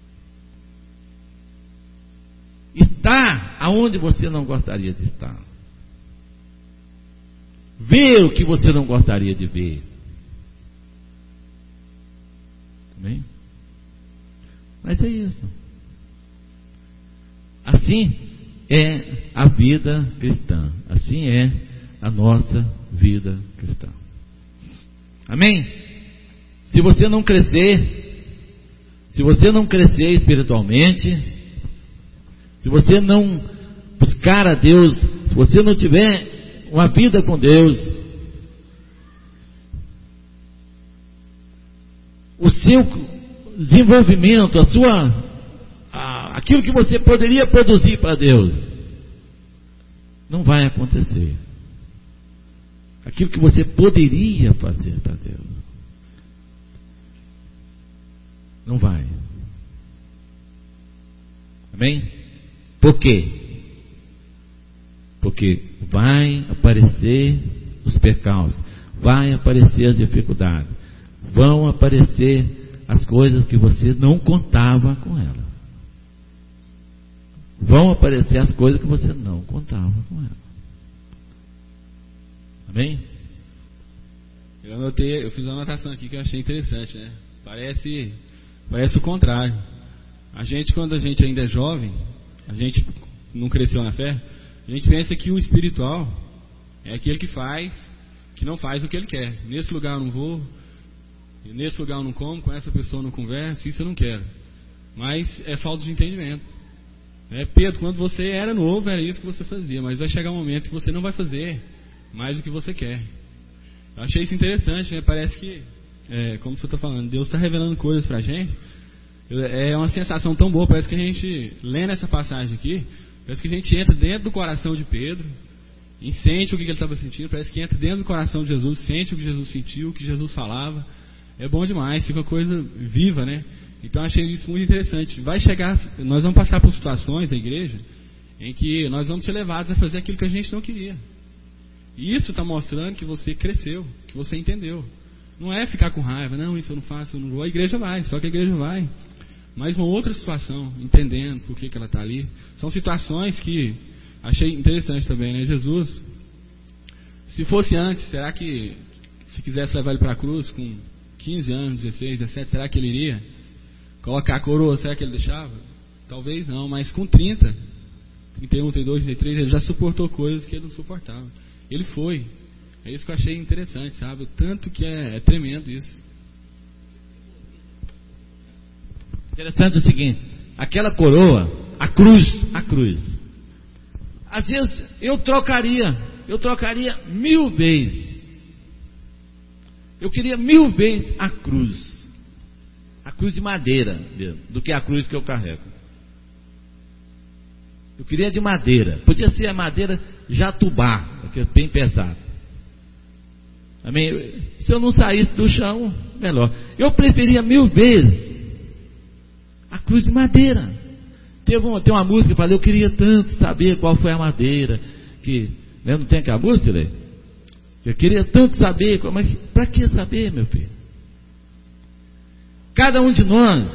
[SPEAKER 1] estar aonde você não gostaria de estar, ver o que você não gostaria de ver. Amém? Mas é isso. Assim é a vida cristã. Assim é a nossa vida cristã. Amém? Se você não crescer espiritualmente, se você não buscar a Deus, se você não tiver uma vida com Deus, o seu desenvolvimento, aquilo que você poderia produzir para Deus, não vai acontecer. Aquilo que você poderia fazer para Deus, não vai. Amém? Por quê? Porque vai aparecer os percalços, vai aparecer as dificuldades, vão aparecer as coisas que você não contava com ela. Vão aparecer as coisas que você não contava com ela. Amém?
[SPEAKER 3] Eu fiz uma anotação aqui que eu achei interessante, né? Parece o contrário. Quando a gente ainda é jovem, a gente não cresceu na fé, a gente pensa que o espiritual é aquele que não faz o que ele quer. Nesse lugar eu não vou, nesse lugar eu não como, com essa pessoa eu não converso, isso eu não quero. Mas é falta de entendimento. Pedro, quando você era novo, era isso que você fazia, mas vai chegar um momento que você não vai fazer mais o que você quer. Eu achei isso interessante, né? Parece que, como você está falando, Deus está revelando coisas para a gente. É uma sensação tão boa, parece que a gente, lendo essa passagem aqui, parece que a gente entra dentro do coração de Pedro e sente o que ele estava sentindo, parece que entra dentro do coração de Jesus, sente o que Jesus sentiu, o que Jesus falava. É bom demais, fica uma coisa viva, né? Então achei isso muito interessante. Nós vamos passar por situações, a igreja, em que nós vamos ser levados a fazer aquilo que a gente não queria. E isso está mostrando que você cresceu, que você entendeu. Não é ficar com raiva, não, isso eu não faço, eu não vou. A igreja vai, só que a igreja vai. Mas uma outra situação, entendendo por que ela está ali. São situações que achei interessante também, né? Jesus, se fosse antes, será que se quisesse levar ele para a cruz com 15 anos, 16, 17, será que ele iria? Colocar a coroa, será que ele deixava? Talvez não, mas com 30, 31, 32, 33, ele já suportou coisas que ele não suportava. Ele foi. É isso que eu achei interessante, sabe? O tanto que é tremendo isso.
[SPEAKER 1] Interessante o seguinte, aquela coroa, a cruz. Às vezes eu trocaria 1000 vezes. Eu queria 1000 vezes a cruz de madeira mesmo, do que a cruz que eu carrego. Eu queria de madeira, podia ser a madeira jatubá, que é bem pesado. Amém? Se eu não saísse do chão, melhor. Eu preferia 1000 vezes a cruz de madeira. Tem uma música que fala, eu queria tanto saber qual foi a madeira que, né, não tem aquela música, né? Eu queria tanto saber, mas para que saber, meu filho? Cada um de nós,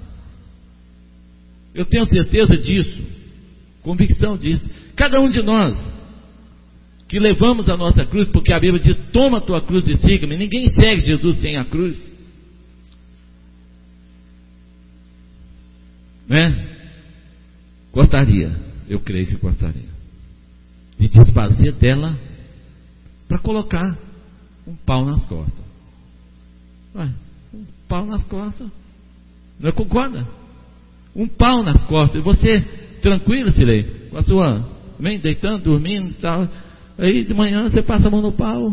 [SPEAKER 1] eu tenho certeza disso, convicção disso, cada um de nós que levamos a nossa cruz, porque a Bíblia diz, toma a tua cruz e siga-me. Ninguém segue Jesus sem a cruz, né? Gostaria, eu creio que gostaria de desfazer dela para colocar um pau nas costas. Ué, um pau nas costas, não concorda? Um pau nas costas, e você tranquilo, Silei, com a sua, bem, deitando, dormindo e tal, aí de manhã você passa a mão no pau,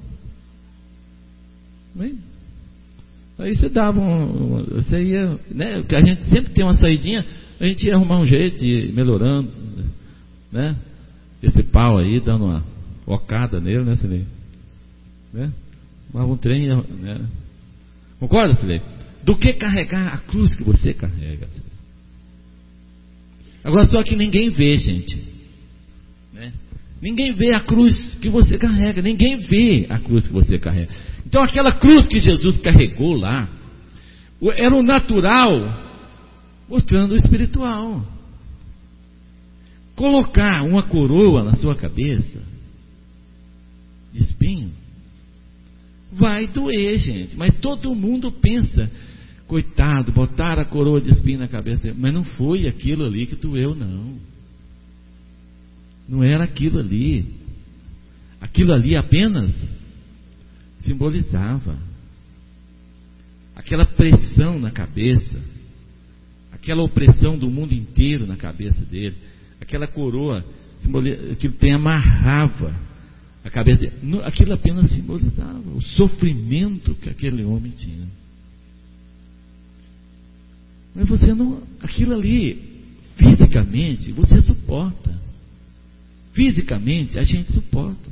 [SPEAKER 1] bem, aí você dava você ia, né, porque a gente sempre tem uma saidinha, a gente ia arrumar um jeito de ir melhorando, né, esse pau aí, dando uma ocada nele, né, Silei? Né? Mas um trem, né? Concorda, Silei? Do que carregar a cruz que você carrega, Silei? Agora, só que ninguém vê, gente, né? Ninguém vê a cruz que você carrega, ninguém vê a cruz que você carrega. Então, aquela cruz que Jesus carregou lá, era o natural mostrando o espiritual. Colocar uma coroa na sua cabeça de espinho vai doer, gente, mas todo mundo pensa, coitado, botaram a coroa de espinho na cabeça dele, mas não foi aquilo ali que doeu, não era aquilo ali apenas simbolizava aquela pressão na cabeça, aquela opressão do mundo inteiro na cabeça dele, aquela coroa que tem amarrava a cabeça dele. Aquilo apenas simbolizava o sofrimento que aquele homem tinha. Mas você não, aquilo ali fisicamente você suporta. Fisicamente a gente suporta.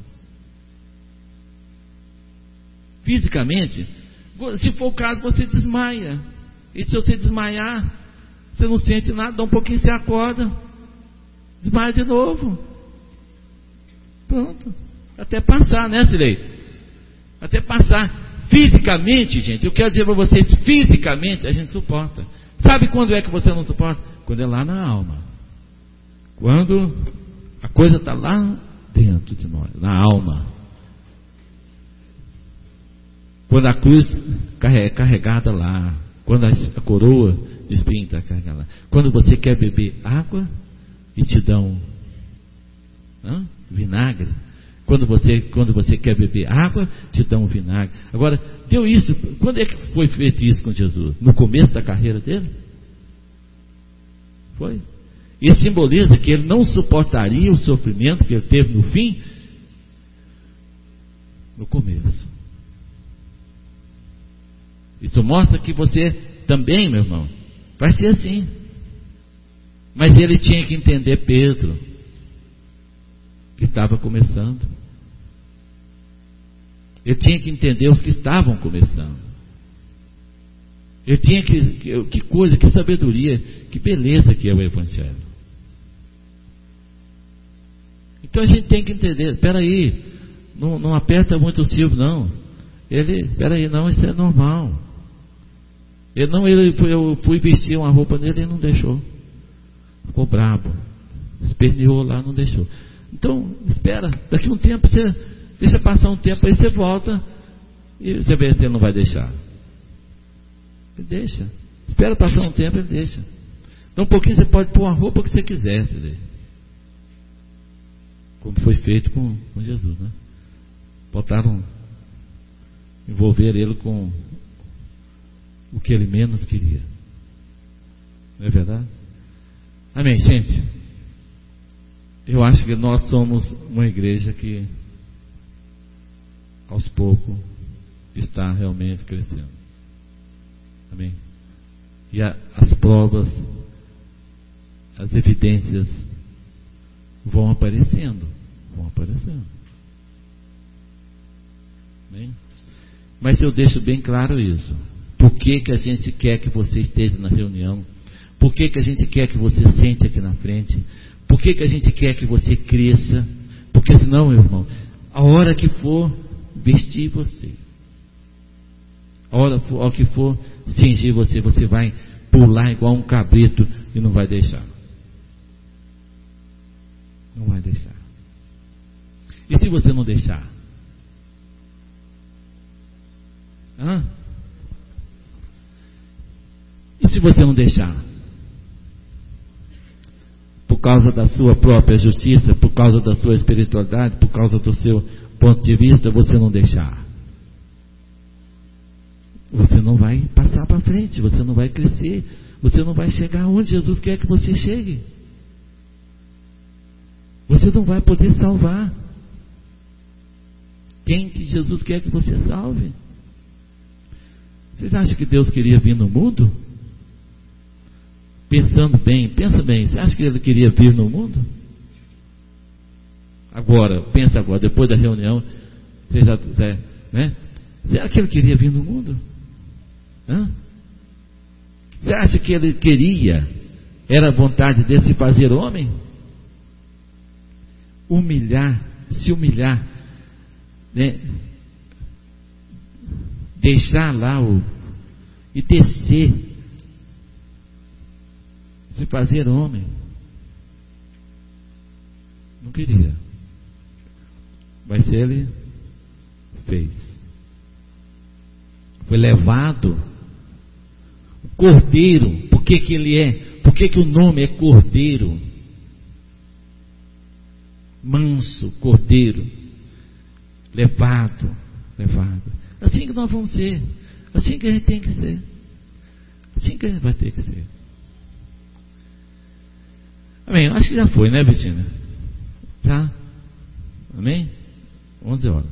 [SPEAKER 1] Fisicamente, se for o caso, você desmaia. E se você desmaiar, você não sente nada, dá um pouquinho, você acorda, desmaia de novo. Pronto. Até passar, né, Silei? Até passar. Fisicamente, gente, eu quero dizer para vocês, fisicamente a gente suporta. Sabe quando é que você não suporta? Quando é lá na alma. Quando a coisa está lá dentro de nós, na alma. Quando a cruz é carregada lá, quando a coroa de espinho está carregada lá, quando você quer beber água e te dão vinagre, quando você quer beber água, te dão vinagre. Agora, deu isso, quando é que foi feito isso com Jesus? No começo da carreira dele? Foi. E simboliza que ele não suportaria o sofrimento que ele teve no fim, no começo. Isso mostra que você também, meu irmão, vai ser assim. Mas ele tinha que entender Pedro, que estava começando. Ele tinha que entender os que estavam começando. Ele tinha que coisa, que sabedoria, que beleza que é o Evangelho. Então a gente tem que entender, espera aí, não aperta muito o Silvio, não. Espera aí, não, isso é normal. Eu fui vestir uma roupa nele e ele não deixou. Ficou brabo. Esperneou lá, não deixou. Então, espera, daqui a um tempo você deixa passar um tempo, aí você volta e você vê se ele não vai deixar. Ele deixa. Espera passar um tempo, ele deixa. Então um pouquinho você pode pôr a roupa que você quiser, como foi feito com Jesus, né? Envolver ele com o que ele menos queria. Não é verdade? Amém, gente? Eu acho que nós somos uma igreja que aos poucos está realmente crescendo. Amém? E as provas, as evidências vão aparecendo. Amém? Mas eu deixo bem claro isso. Por que a gente quer que você esteja na reunião? Por que a gente quer que você sente aqui na frente? Por que a gente quer que você cresça? Porque senão, meu irmão, a hora que for vestir você, a hora que for cingir você, você vai pular igual um cabrito e não vai deixar. Não vai deixar. E se você não deixar? E se você não deixar? Por causa da sua própria justiça, por causa da sua espiritualidade, por causa do seu ponto de vista, você não deixar, você não vai passar para frente, você não vai crescer, você não vai chegar onde Jesus quer que você chegue, você não vai poder salvar quem que Jesus quer que você salve. Vocês acham que Deus queria vir no mundo? Pensa bem, você acha que Ele queria vir no mundo? Pensa agora, depois da reunião, você já, né? Será que Ele queria vir no mundo? Você acha que Ele queria, era a vontade dele se fazer homem? Se humilhar, né? Deixar lá e descer, se fazer homem. Não queria, mas ele fez. Foi levado. O Cordeiro, por que ele é? Por que o nome é Cordeiro? Manso, Cordeiro, levado. Assim que nós vamos ser, assim que a gente tem que ser, assim que a gente vai ter que ser. Amém? Acho que já foi, né, Betina? Já? Amém? 11 horas.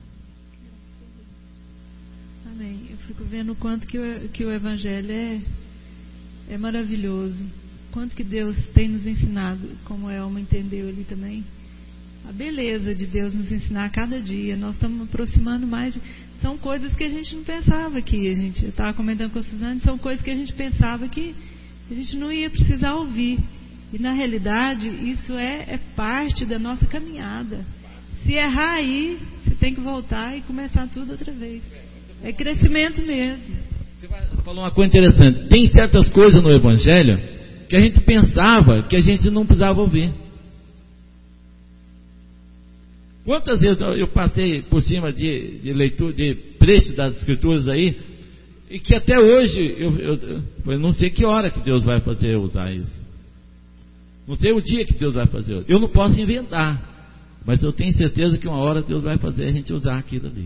[SPEAKER 2] Amém. Eu fico vendo o quanto que o Evangelho é maravilhoso. Quanto que Deus tem nos ensinado, como a Elma entendeu ali também. A beleza de Deus nos ensinar a cada dia. Nós estamos aproximando mais. São coisas que a gente não pensava que a gente... Eu estava comentando com a Suzane, são coisas que a gente pensava que a gente não ia precisar ouvir. E na realidade, isso é parte da nossa caminhada. Se errar aí, você tem que voltar e começar tudo outra vez. É crescimento mesmo.
[SPEAKER 1] Você falou uma coisa interessante. Tem certas coisas no Evangelho que a gente pensava que a gente não precisava ouvir. Quantas vezes eu passei por cima de leitura, de trecho das Escrituras aí, e que até hoje eu não sei que hora que Deus vai fazer usar isso. Não sei o dia que Deus vai fazer. Eu não posso inventar, mas eu tenho certeza que uma hora Deus vai fazer a gente usar aquilo ali.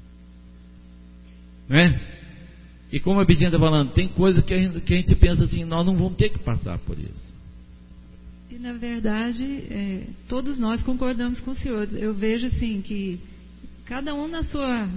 [SPEAKER 1] Não é? E como a Betinha está falando, tem coisa que a gente pensa assim, nós não vamos ter que passar por isso.
[SPEAKER 2] E na verdade, todos nós concordamos com o Senhor. Eu vejo assim que cada um na sua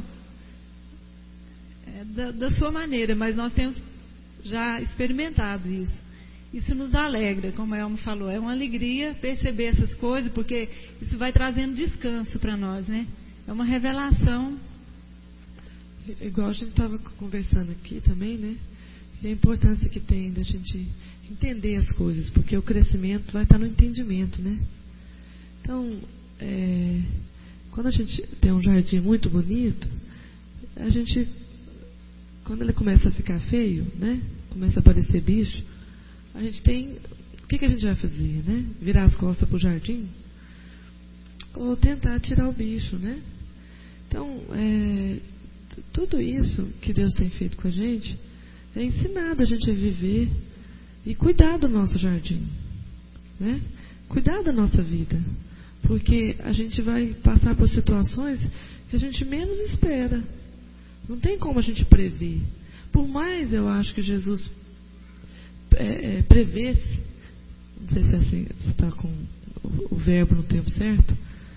[SPEAKER 2] da sua maneira, mas nós temos já experimentado isso. Isso nos alegra, como a Elma falou, é uma alegria perceber essas coisas, porque isso vai trazendo descanso para nós, né? É uma revelação.
[SPEAKER 4] Igual a gente estava conversando aqui também, né? E a importância que tem da gente entender as coisas, porque o crescimento vai estar no entendimento, né? Então, quando a gente tem um jardim muito bonito, a gente, quando ele começa a ficar feio, né? Começa a aparecer bicho, a gente tem, o que a gente vai fazer, né? Virar as costas para o jardim? Ou tentar tirar o bicho, né? Então, tudo isso que Deus tem feito com a gente é ensinado a gente a viver e cuidar do nosso jardim, né? Cuidar da nossa vida, porque a gente vai passar por situações que a gente menos espera. Não tem como a gente prever. Por mais eu acho que Jesus prevesse, não sei se é assim, se está com o verbo no tempo certo,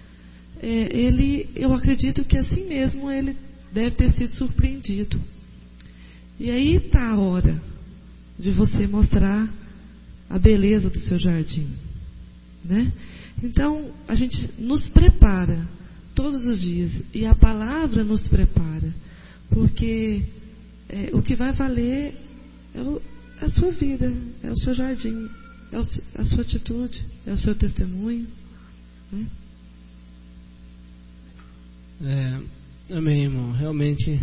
[SPEAKER 4] eu acredito que assim mesmo ele deve ter sido surpreendido. E aí está a hora de você mostrar a beleza do seu jardim, né? Então a gente nos prepara todos os dias, e a palavra nos prepara, porque o que vai valer é a sua vida, é o seu jardim, é a sua atitude, é o seu testemunho, né?
[SPEAKER 5] Amém, irmão. Realmente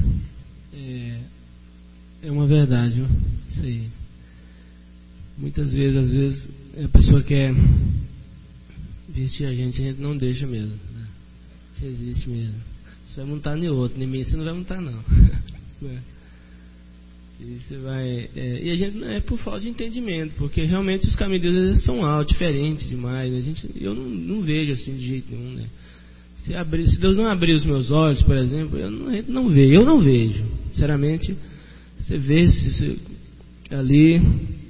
[SPEAKER 5] é uma verdade, viu? Isso aí. Muitas vezes, às vezes, a pessoa quer vestir a gente não deixa mesmo, né? Isso existe mesmo. Você vai montar em outro, em mim você não vai montar, não. Você vai, e a gente não é por falta de entendimento, porque realmente os caminhos de Deus são altos, diferentes demais, né? Eu não vejo assim de jeito nenhum, né? Se Deus não abrir os meus olhos, por exemplo, eu não vejo. Sinceramente, você vê ali,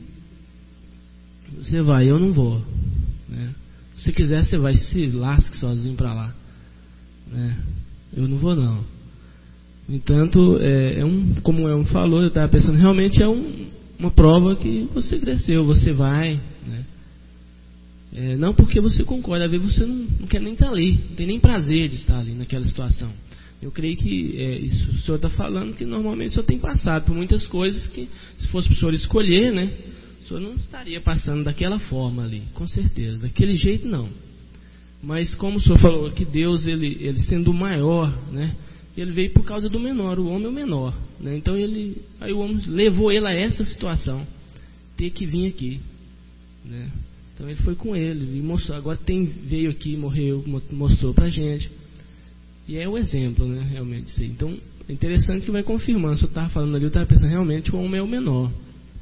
[SPEAKER 5] você vai, eu não vou, né? Se você quiser, você vai, se lasque sozinho para lá, né? Eu não vou, não. No entanto, como o falou, eu estava pensando, realmente é uma prova que você cresceu, você vai, né? Não porque você concorda, às vezes você não quer nem estar ali, não tem nem prazer de estar ali naquela situação. Eu creio que isso o senhor está falando, que normalmente o senhor tem passado por muitas coisas que, se fosse para o senhor escolher, né, o senhor não estaria passando daquela forma ali, com certeza, daquele jeito não. Mas como o senhor falou que Deus, ele sendo o maior, né, ele veio por causa do menor, o homem é o menor, né? Então aí o homem levou ele a essa situação, ter que vir aqui, né? Então ele foi com ele e mostrou. Agora veio aqui, morreu, mostrou pra gente. E é o exemplo, né? Realmente isso aí. Então é interessante que vai confirmando. Se eu estava falando ali, eu estava pensando, realmente o homem é o menor.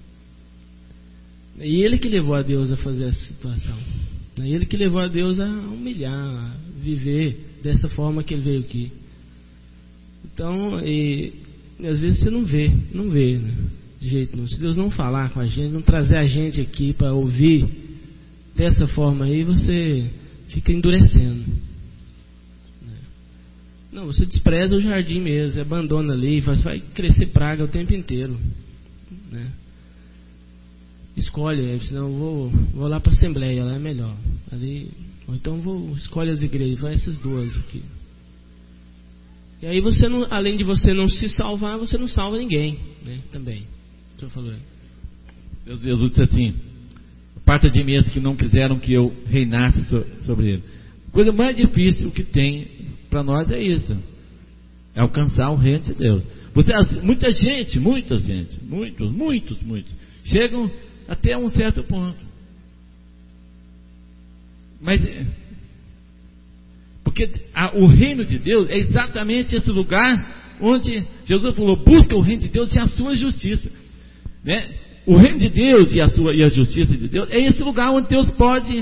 [SPEAKER 5] E ele que levou a Deus a fazer essa situação. E ele que levou a Deus a humilhar, a viver dessa forma que ele veio aqui. Então, às vezes você não vê, né? De jeito nenhum. Se Deus não falar com a gente, não trazer a gente aqui para ouvir dessa forma aí, você fica endurecendo. Não, você despreza o jardim mesmo, você abandona ali, vai crescer praga o tempo inteiro, né? Escolhe, senão eu vou lá para a Assembleia, lá é melhor. Ali, ou então escolhe as igrejas, vai essas duas aqui. E aí você não, além de você não se salvar, você não salva ninguém, né? Também. O senhor falou aí.
[SPEAKER 1] Jesus disse assim: aparta de mim os que não quiseram que eu reinasse sobre ele. A coisa mais difícil que tem para nós é isso, é alcançar o reino de Deus. Muita gente, muitos chegam até um certo ponto, mas porque o reino de Deus é exatamente esse lugar onde Jesus falou: busca o reino de Deus e a sua justiça, né? O reino de Deus e a justiça de Deus é esse lugar onde Deus pode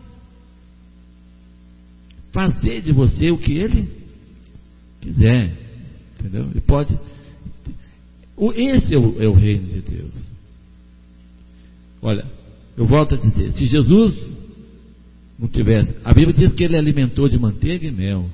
[SPEAKER 1] fazer de você o que Ele quiser, entendeu? Ele pode. Esse é o reino de Deus. Olha, eu volto a dizer, se Jesus não tivesse, a Bíblia diz que Ele alimentou de manteiga e mel,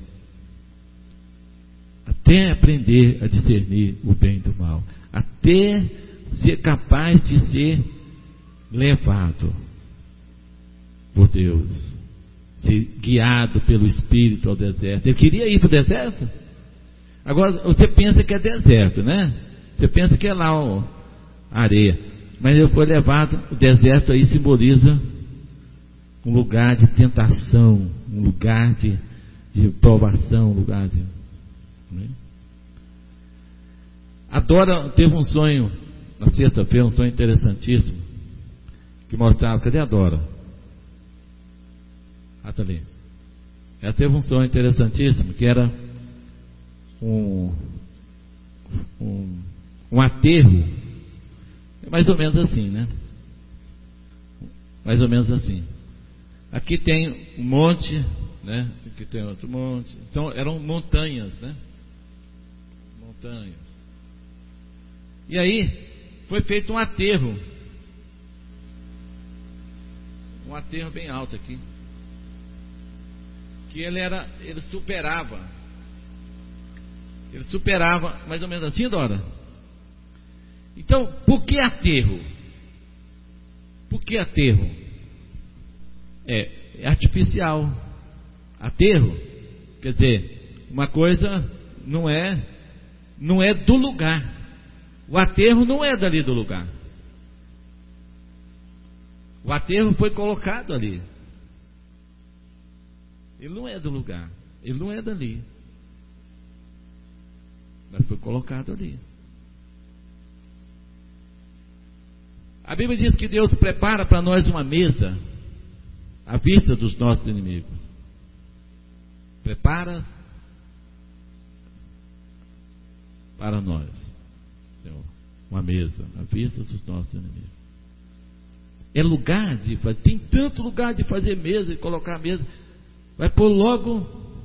[SPEAKER 1] até aprender a discernir o bem do mal, até ser capaz de ser levado por Deus, ser guiado pelo Espírito ao deserto. Ele queria ir para o deserto. Agora você pensa que é deserto, né? Você pensa que é lá a areia, mas ele foi levado. O deserto aí simboliza um lugar de tentação, um lugar de provação, um lugar de... Né? A Dora teve um sonho na sexta-feira, um sonho interessantíssimo, que mostrava, cadê a Dora? Ah, tá ali. Ela teve um sonho interessantíssimo, que era um aterro, mais ou menos assim, né? Mais ou menos assim. Aqui tem um monte, né? Aqui tem outro monte. Então eram montanhas, né? Montanhas. E aí foi feito um aterro bem alto aqui, que ele superava mais ou menos assim, Dora. Então, por que aterro? Por que aterro? É artificial. Aterro, quer dizer, uma coisa não é do lugar. O aterro não é dali do lugar. O aterro foi colocado ali. Ele não é do lugar. Ele não é dali. Mas foi colocado ali. A Bíblia diz que Deus prepara para nós uma mesa à vista dos nossos inimigos. Prepara para nós, Senhor, uma mesa à vista dos nossos inimigos. É lugar de fazer, tem tanto lugar de fazer mesa e colocar a mesa. Vai pôr logo.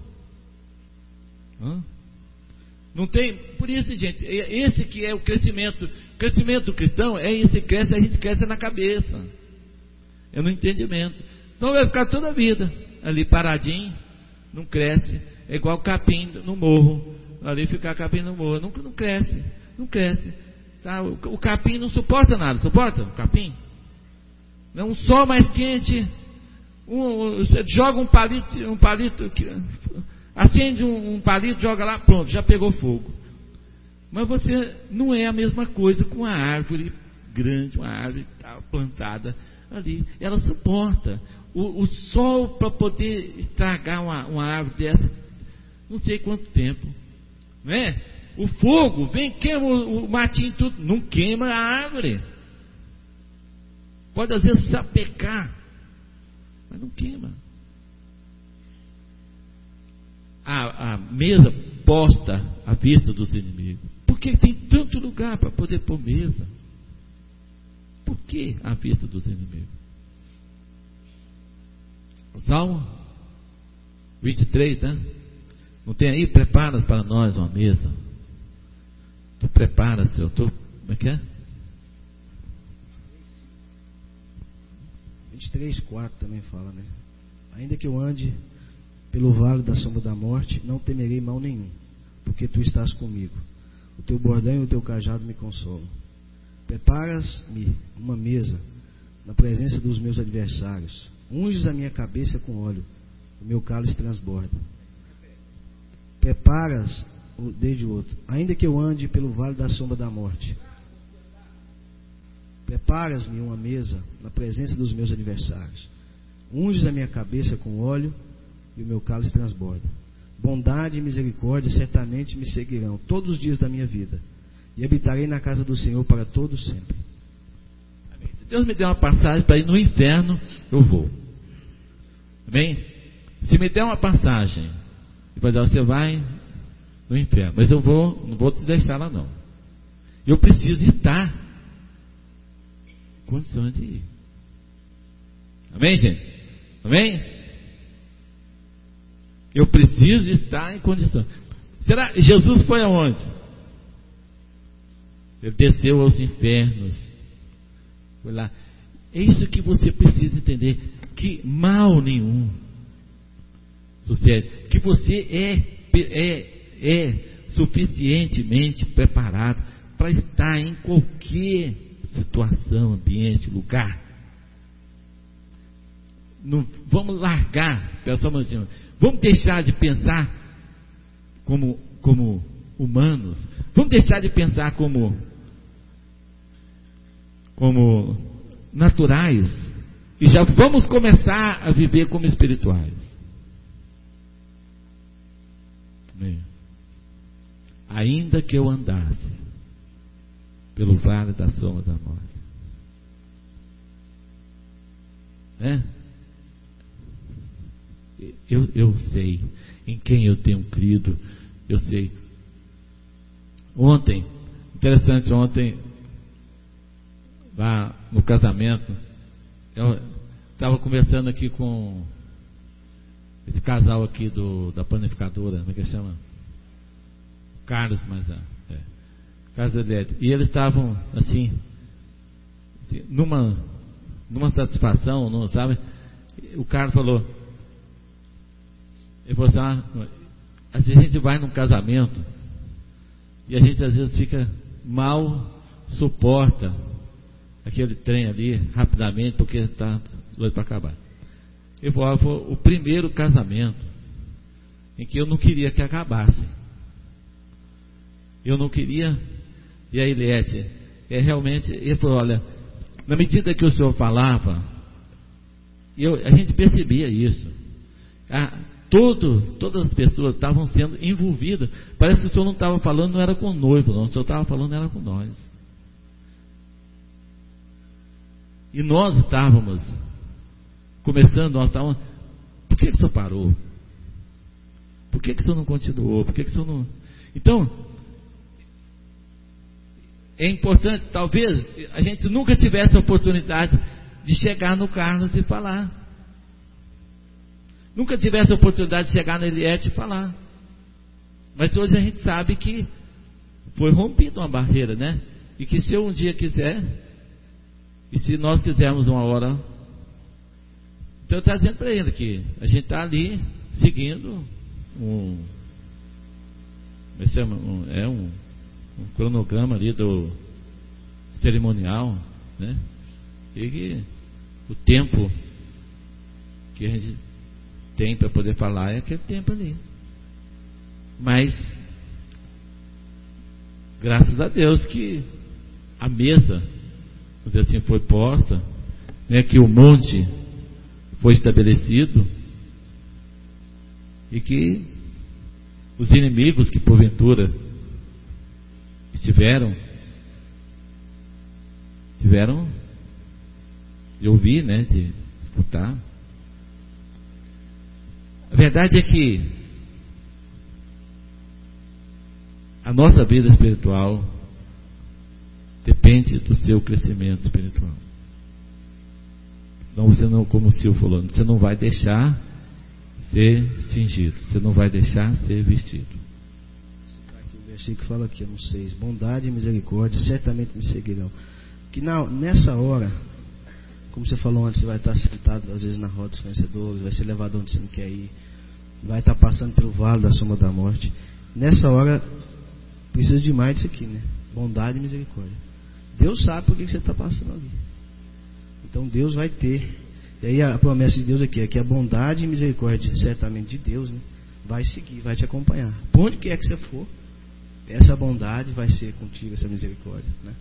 [SPEAKER 1] Não tem. Por isso, gente, esse que é o crescimento. O crescimento do cristão é esse cresce, a gente cresce na cabeça. É no entendimento. Então vai ficar toda a vida ali paradinho, não cresce. É igual capim no morro. Ali ficar capim no morro. Não cresce. Não cresce. Tá? O capim não suporta nada. Suporta o capim? Não, um sol mais quente. Você joga um palito, acende um palito, joga lá, pronto, já pegou fogo. Mas você não é a mesma coisa com uma árvore grande, uma árvore plantada ali. Ela suporta o sol para poder estragar uma árvore dessa, não sei quanto tempo, não é? O fogo vem, queima o matinho tudo, não queima a árvore. Pode às vezes sapecar, mas não queima. A mesa posta à vista dos inimigos. Por que tem tanto lugar para poder pôr mesa? Por que à vista dos inimigos? O Salmo 23, né? Não tem aí? Prepara para nós uma mesa. Tu prepara, Senhor. Como é que é?
[SPEAKER 6] 23:4 também fala, né? Ainda que eu ande pelo vale da sombra da morte, não temerei mal nenhum, porque tu estás comigo. O teu bordão e o teu cajado me consolam. Preparas-me uma mesa na presença dos meus adversários. Unges a minha cabeça com óleo, o meu cálice transborda. Preparas, desde o outro, ainda que eu ande pelo vale da sombra da morte. Preparas-me uma mesa na presença dos meus adversários. Unges a minha cabeça com óleo e o meu cálice transborda. Bondade e misericórdia certamente me seguirão todos os dias da minha vida, e habitarei na casa do Senhor para todo sempre.
[SPEAKER 1] Amém. Se Deus me der uma passagem para ir no inferno, eu vou. Amém? Se me der uma passagem e vai dizer, você vai no inferno, mas eu vou, não vou te deixar lá não. Eu preciso estar em condições de ir. Amém, gente? Amém? Eu preciso estar em condição. Será? Jesus foi aonde? Ele desceu aos infernos. Foi lá. É isso que você precisa entender. Que mal nenhum sucede. Que você é suficientemente preparado para estar em qualquer situação, ambiente, lugar. Não, vamos largar, vamos deixar de pensar como humanos, vamos deixar de pensar como naturais E já vamos começar a viver como espirituais. Amém. Ainda que eu andasse pelo vale da sombra da morte. Eu sei em quem eu tenho crido. Eu sei. Ontem, lá no casamento, eu estava conversando aqui com esse casal aqui da panificadora, como é que chama? Carlos Mazan, Carlos Elétrico. E eles estavam assim, numa satisfação, não sabe? O Carlos falou, ele falou assim, a gente vai num casamento e a gente às vezes fica mal, suporta aquele trem ali rapidamente porque está doido para acabar. Ele falou, foi o primeiro casamento em que eu não queria que acabasse. Eu não queria. E a Eliette, realmente, ele falou, olha, na medida que o senhor falava, a gente percebia isso. Todas as pessoas estavam sendo envolvidas. Parece que o senhor não estava falando, não era com o noivo, não. O senhor estava falando, era com nós. E nós estávamos começando, por que o senhor parou? Por que o senhor não continuou? Por que o senhor não... Então, é importante, talvez a gente nunca tivesse a oportunidade de chegar no Carlos e falar. Nunca tivesse a oportunidade de chegar na Eliette e falar. Mas hoje a gente sabe que foi rompida uma barreira, né? E que se eu um dia quiser, e se nós quisermos uma hora, então eu estou dizendo para ele que a gente está ali seguindo um cronograma ali do cerimonial, né? E que o tempo que a gente tem para poder falar é aquele tempo ali. Mas graças a Deus que a mesa, vamos dizer assim, foi posta, né, que o monte foi estabelecido e que os inimigos que porventura tiveram de ouvir, né, de escutar. A verdade é que a nossa vida espiritual depende do seu crescimento espiritual. Então você não, como o Silvio falou, você não vai deixar ser cingido, você não vai deixar ser vestido.
[SPEAKER 6] O versículo fala aqui, no 6, bondade e misericórdia certamente me seguirão. Que nessa hora, como você falou antes, você vai estar sentado às vezes na roda dos conhecedores, vai ser levado onde você não quer ir, vai estar passando pelo vale da sombra da morte. Nessa hora precisa de mais disso aqui, né? Bondade e misericórdia. Deus sabe por que você está passando ali. Então Deus vai ter. E aí a promessa de Deus aqui é que a bondade e misericórdia, certamente de Deus, né, vai seguir, vai te acompanhar. Por onde quer que você for, essa bondade vai ser contigo, essa misericórdia, né?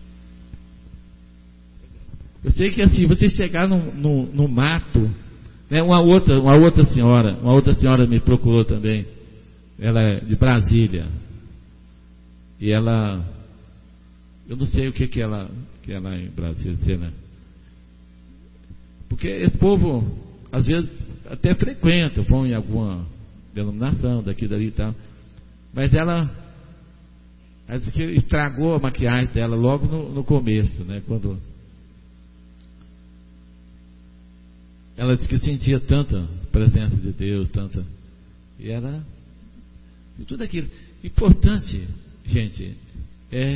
[SPEAKER 1] Eu sei que assim, você chegar no mato, né, uma outra senhora me procurou também. Ela é de Brasília. E ela, eu não sei o que ela em Brasília, sei lá. Porque esse povo, às vezes, até frequenta, vão em alguma denominação, daqui, dali e tal. Mas ela disse que estragou a maquiagem dela logo no começo, né? Quando ela disse que sentia tanta presença de Deus, tanta. E tudo aquilo. Importante, gente, é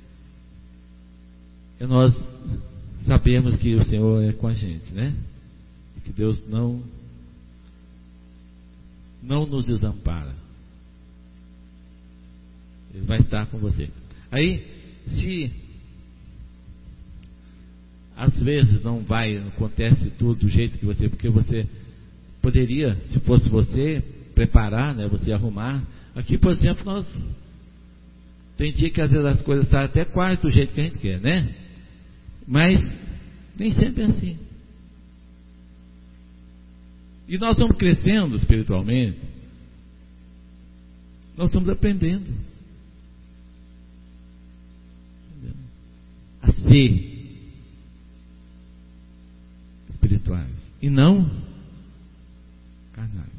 [SPEAKER 1] nós sabemos que o Senhor é com a gente, né? E que Deus não nos desampara. Ele vai estar com você. Aí, se às vezes não acontece tudo do jeito que você, porque você poderia, se fosse você, preparar, né? Você arrumar. Aqui, por exemplo, tem dia que às vezes as coisas saem até quase do jeito que a gente quer, né? Mas nem sempre é assim. E nós estamos crescendo espiritualmente, nós estamos aprendendo a ser espirituais e não carnais,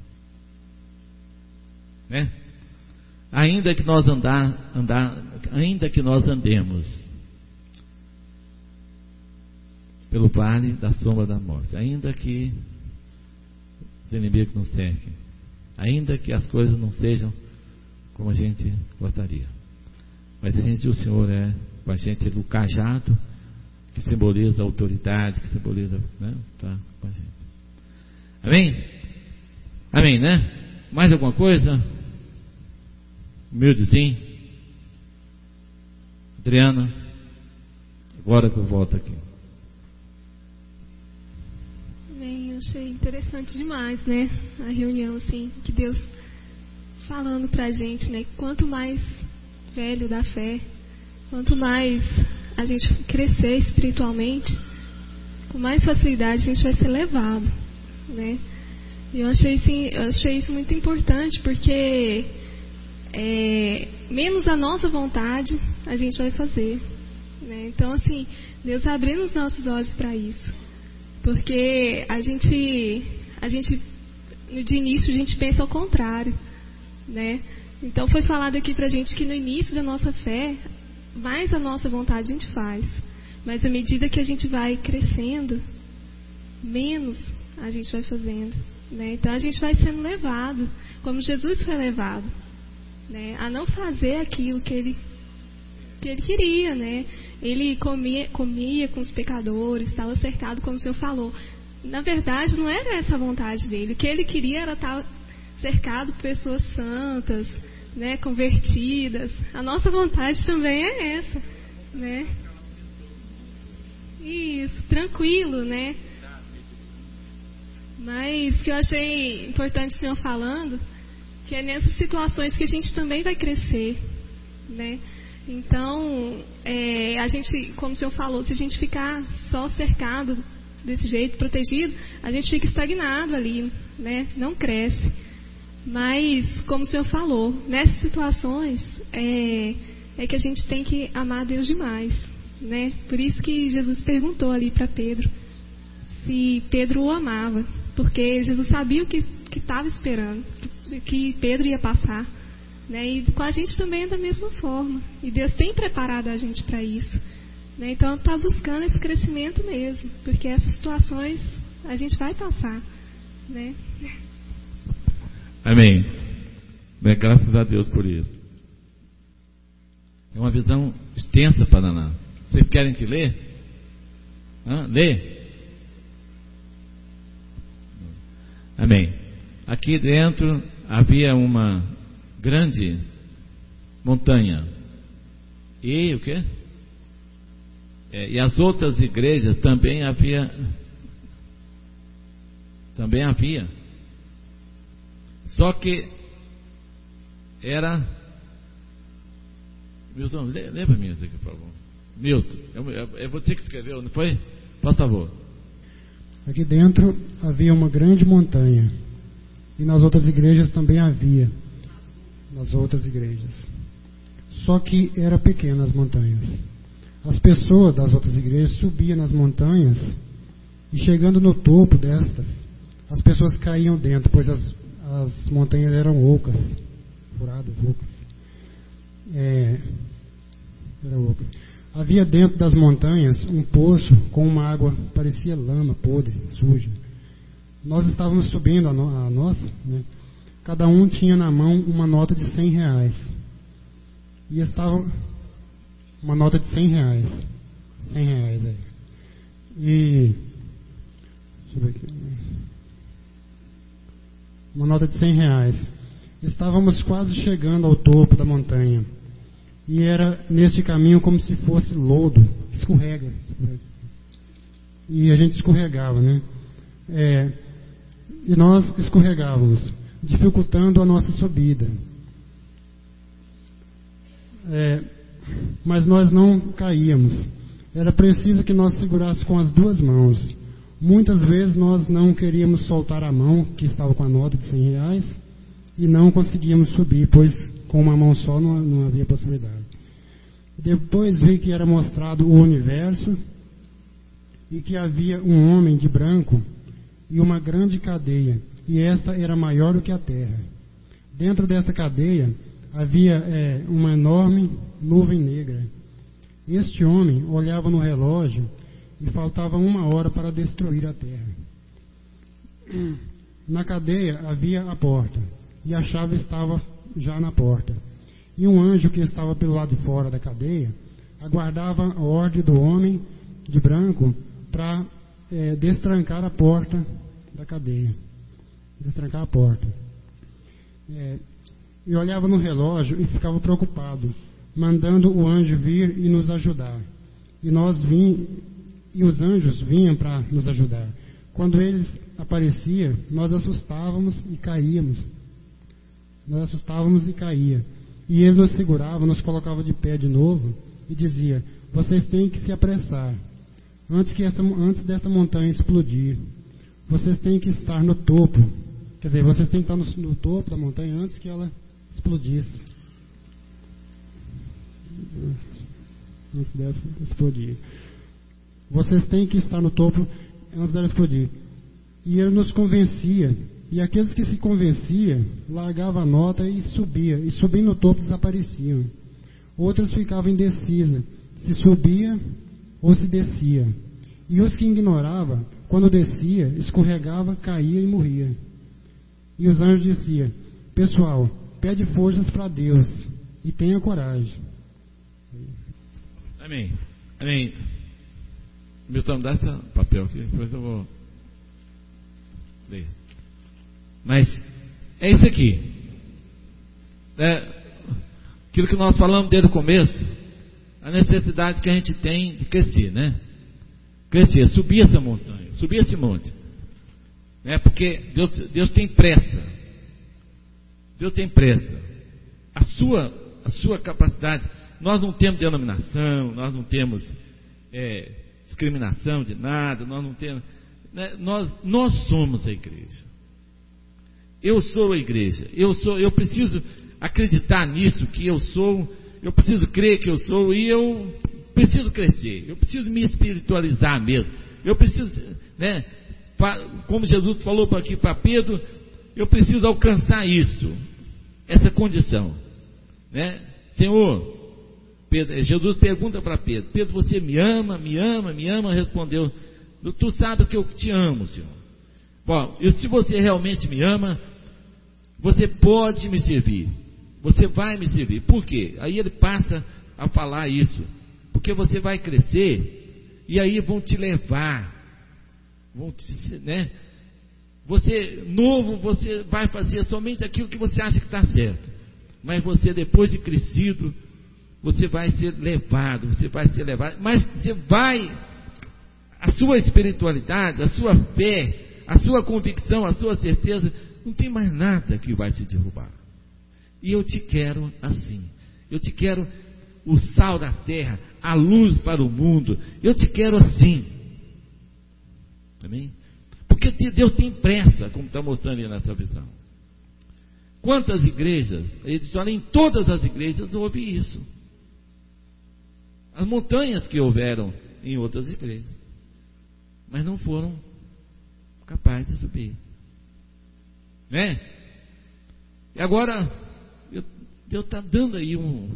[SPEAKER 1] né? Ainda que nós ainda que nós andemos pelo vale da sombra da morte, ainda que os inimigos nos cerquem, ainda que as coisas não sejam como a gente gostaria, mas o Senhor é com a gente, o cajado que simboliza a autoridade, que simboliza, né? Tá com a gente. Amém? Amém, né? Mais alguma coisa? Humildezinho? Adriana, agora que eu volto aqui.
[SPEAKER 7] Bem, eu achei interessante demais, né? A reunião, assim, que Deus falando pra gente, né? Quanto mais velho da fé, quanto mais a gente crescer espiritualmente, com mais facilidade a gente vai ser levado, né? E eu achei isso muito importante, porque menos a nossa vontade a gente vai fazer, né? Então, assim, Deus abrindo os nossos olhos para isso, porque a gente de início a gente pensa ao contrário, né? Então foi falado aqui pra gente que no início da nossa fé, mais a nossa vontade a gente faz, mas à medida que a gente vai crescendo, menos a gente vai fazendo, né? Então a gente vai sendo levado, como Jesus foi levado, né? A não fazer aquilo que ele queria, né? Ele comia com os pecadores, estava cercado, como o Senhor falou. Na verdade, não era essa a vontade dele. O que ele queria era estar cercado por pessoas santas, né, convertidas. A nossa vontade também é essa, né? Isso, tranquilo, né? Mas o que eu achei importante o Senhor falando, que é nessas situações que a gente também vai crescer, né? Então, a gente, como o Senhor falou, se a gente ficar só cercado desse jeito, protegido, a gente fica estagnado ali, né? Não cresce. Mas, como o Senhor falou, nessas situações é que a gente tem que amar Deus demais, né? Por isso que Jesus perguntou ali para Pedro se Pedro o amava, porque Jesus sabia o que estava esperando, que Pedro ia passar, né? E com a gente também é da mesma forma. E Deus tem preparado a gente para isso, né? Então está buscando esse crescimento mesmo, porque essas situações a gente vai passar, né?
[SPEAKER 1] Amém. Graças a Deus por isso. É uma visão extensa, Paraná. Vocês querem que lê? Lê? Amém. Aqui dentro havia uma grande montanha. E o quê? E as outras igrejas também havia. Só que era. Milton, lê para mim isso aqui, por favor. Milton, é você que escreveu, não foi? Por favor.
[SPEAKER 8] Aqui dentro havia uma grande montanha. E nas outras igrejas também havia. Nas outras igrejas. Só que eram pequenas montanhas. As pessoas das outras igrejas subiam nas montanhas e chegando no topo destas, as pessoas caíam dentro, pois as montanhas eram ocas, furadas, ocas. Eram ocas. Havia dentro das montanhas um poço com uma água, parecia lama, podre, suja. Nós estávamos subindo a nossa, né? Cada um tinha na mão uma nota de R$100. E estava uma nota de R$100. R$100, E deixa eu ver aqui. Uma nota de R$100. Estávamos quase chegando ao topo da montanha. E era neste caminho como se fosse lodo, escorrega. E a gente escorregava, né? E nós escorregávamos, dificultando a nossa subida. Mas nós não caíamos. Era preciso que nós segurássemos com as duas mãos Muitas vezes nós não queríamos soltar a mão que estava com a nota de R$100 e não conseguíamos subir, pois com uma mão só não havia possibilidade. Depois vi que era mostrado o universo e que havia um homem de branco e uma grande cadeia, e esta era maior do que a terra. Dentro dessa cadeia havia uma enorme nuvem negra. Este homem olhava no relógio e faltava 1 hora para destruir a terra. Na cadeia havia a porta, e a chave estava já na porta. E um anjo que estava pelo lado de fora da cadeia aguardava a ordem do homem de branco para destrancar a porta da cadeia. Destrancar a porta. E olhava no relógio e ficava preocupado, mandando o anjo vir e nos ajudar. E os anjos vinham para nos ajudar. Quando eles apareciam, nós assustávamos e caíamos. E ele nos segurava, nos colocava de pé de novo e dizia: vocês têm que se apressar, antes dessa montanha explodir. Vocês têm que estar no topo. Quer dizer, vocês têm que estar no topo da montanha antes que ela explodisse. Antes dessa explodir. Vocês têm que estar no topo antes dela explodir. E ele nos convencia. E aqueles que se convenciam, largavam a nota e subiam. E subindo no topo desapareciam. Outros ficavam indecisas, se subia ou se descia. E os que ignoravam, quando descia, escorregava, caía e morria. E os anjos diziam: pessoal, pede forças para Deus e tenha coragem.
[SPEAKER 1] Amém. Amém. Milton, dá esse papel aqui, depois eu vou ler. Mas é isso aqui. Aquilo que nós falamos desde o começo, a necessidade que a gente tem de crescer, né? Crescer, subir essa montanha, subir esse monte. Porque Deus tem pressa. Deus tem pressa. A sua capacidade. Nós não temos denominação, nós não temos discriminação de nada, nós não temos. Nós somos a igreja. Eu sou a igreja. Eu preciso acreditar nisso, que eu sou. Eu preciso crer que eu sou, e eu preciso crescer. Eu preciso me espiritualizar mesmo. Eu preciso, como Jesus falou aqui para Pedro, eu preciso alcançar isso, essa condição, Senhor, Pedro, Jesus pergunta para Pedro: Pedro, você me ama? Me ama? Me ama? Respondeu: tu sabes que eu te amo, Senhor. Bom, e se você realmente me ama, você pode me servir. Você vai me servir. Por quê? Aí ele passa a falar isso. Porque você vai crescer, e aí vão te levar. Você novo, você vai fazer somente aquilo que você acha que está certo. Mas você, depois de crescido, você vai ser levado. Mas você vai, a sua espiritualidade, a sua fé, a sua convicção, a sua certeza, não tem mais nada que vai te derrubar. E eu te quero assim. Eu te quero o sal da terra, a luz para o mundo. Eu te quero assim. Amém? Porque Deus tem pressa, como está mostrando aí nessa visão. Quantas igrejas? Ele diz: olha, em todas as igrejas houve isso. As montanhas que houveram em outras igrejas, mas não foram capazes de subir. E agora Deus está dando aí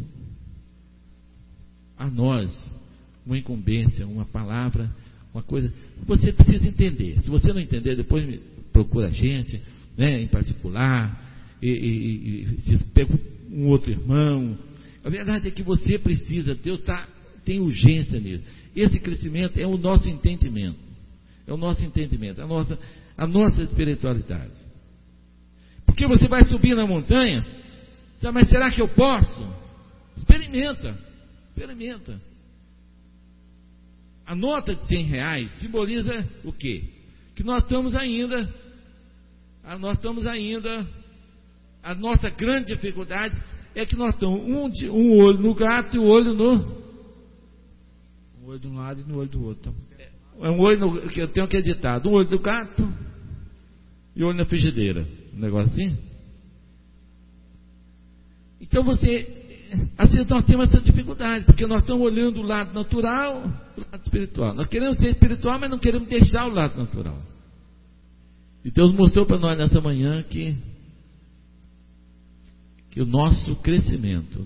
[SPEAKER 1] a nós uma incumbência, uma palavra, uma coisa. Você precisa entender. Se você não entender, depois procura a gente, em particular, e se pega um outro irmão. A verdade é que você precisa. Deus tem urgência nisso. Esse crescimento é o nosso entendimento. É o nosso entendimento, a nossa espiritualidade. Porque você vai subir na montanha, mas será que eu posso? Experimenta. A nota de R$100 simboliza o quê? Que nós estamos ainda, a nossa grande dificuldade é que nós estamos um olho no gato e o olho no...
[SPEAKER 5] Um olho de um lado e no olho do outro.
[SPEAKER 1] É um olho que eu tenho que editar, um olho do gato e olho na frigideira. Um negócio assim. Então assim nós temos essa dificuldade, porque nós estamos olhando o lado natural e o lado espiritual. Nós queremos ser espiritual, mas não queremos deixar o lado natural. E Deus mostrou para nós nessa manhã que o nosso crescimento,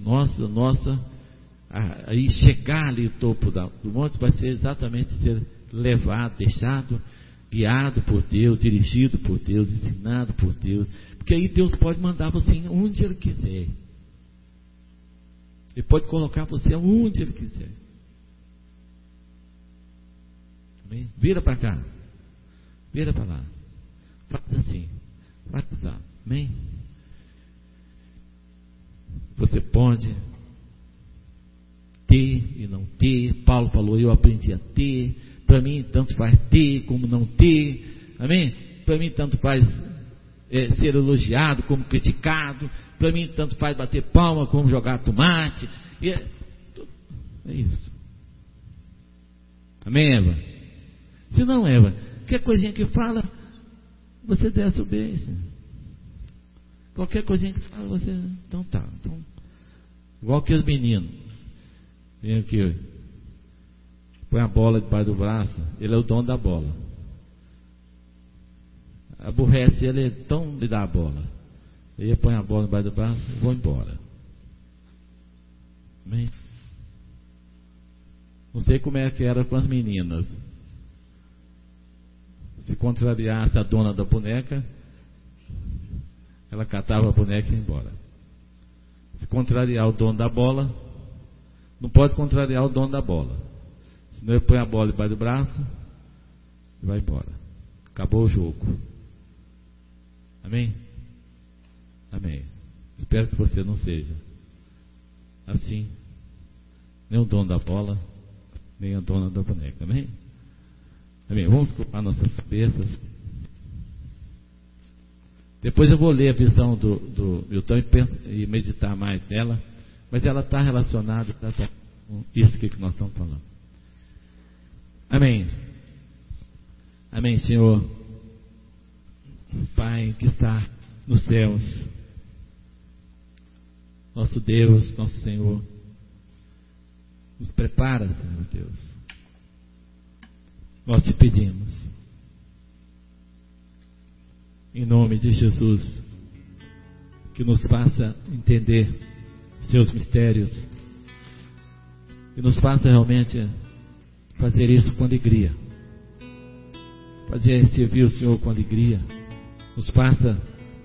[SPEAKER 1] aí chegar ali no topo do monte vai ser exatamente ser levado, deixado, guiado por Deus, dirigido por Deus, ensinado por Deus, porque aí Deus pode mandar você onde Ele quiser. Ele pode colocar você onde Ele quiser. Amém? Vira para cá, vira para lá, faz assim, faz assim. Amém? Você pode ter e não ter. Paulo falou, eu aprendi a ter. Para mim tanto faz ter como não ter. Amém? Para mim tanto faz ser elogiado como criticado. Para mim tanto faz bater palma como jogar tomate. É isso. Amém, Eva? Se não, Eva, qualquer coisinha que fala, você desce o beijo. Qualquer coisinha que fala, você... Então tá. Então, igual que os meninos. Vem aqui. Põe a bola debaixo do braço. Ele é o dono da bola. Aborrece ele, então me dá a bola. Ele põe a bola debaixo do braço e vou embora. Amém? Não sei como é que era com as meninas. Se contrariasse a dona da boneca, ela catava a boneca e ia embora. Se contrariar o dono da bola, não pode contrariar o dono da bola. Senão ele põe a bola debaixo do braço e vai embora. Acabou o jogo. Amém? Amém. Espero que você não seja assim, nem o dono da bola, nem a dona da boneca. Amém? Amém. Vamos ocupar nossas cabeças. Depois eu vou ler a visão do Milton e meditar mais nela, mas ela está relacionada com isso que nós estamos falando. Amém. Amém, Senhor. Pai que está nos céus, nosso Deus, nosso Senhor, nos prepara, Senhor Deus. Nós te pedimos, em nome de Jesus, que nos faça entender seus mistérios e nos faça realmente fazer isso com alegria, fazer servir o Senhor com alegria, nos faça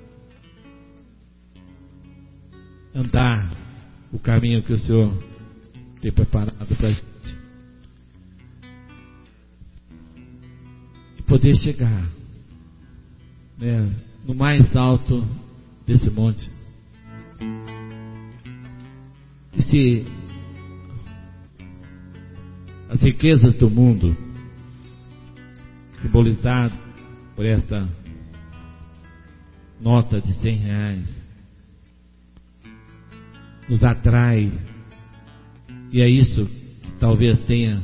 [SPEAKER 1] andar o caminho que o Senhor tem preparado para a gente e poder chegar no mais alto desse monte. E se as riquezas do mundo, simbolizado por esta nota de R$100, nos atrai, e é isso que talvez tenha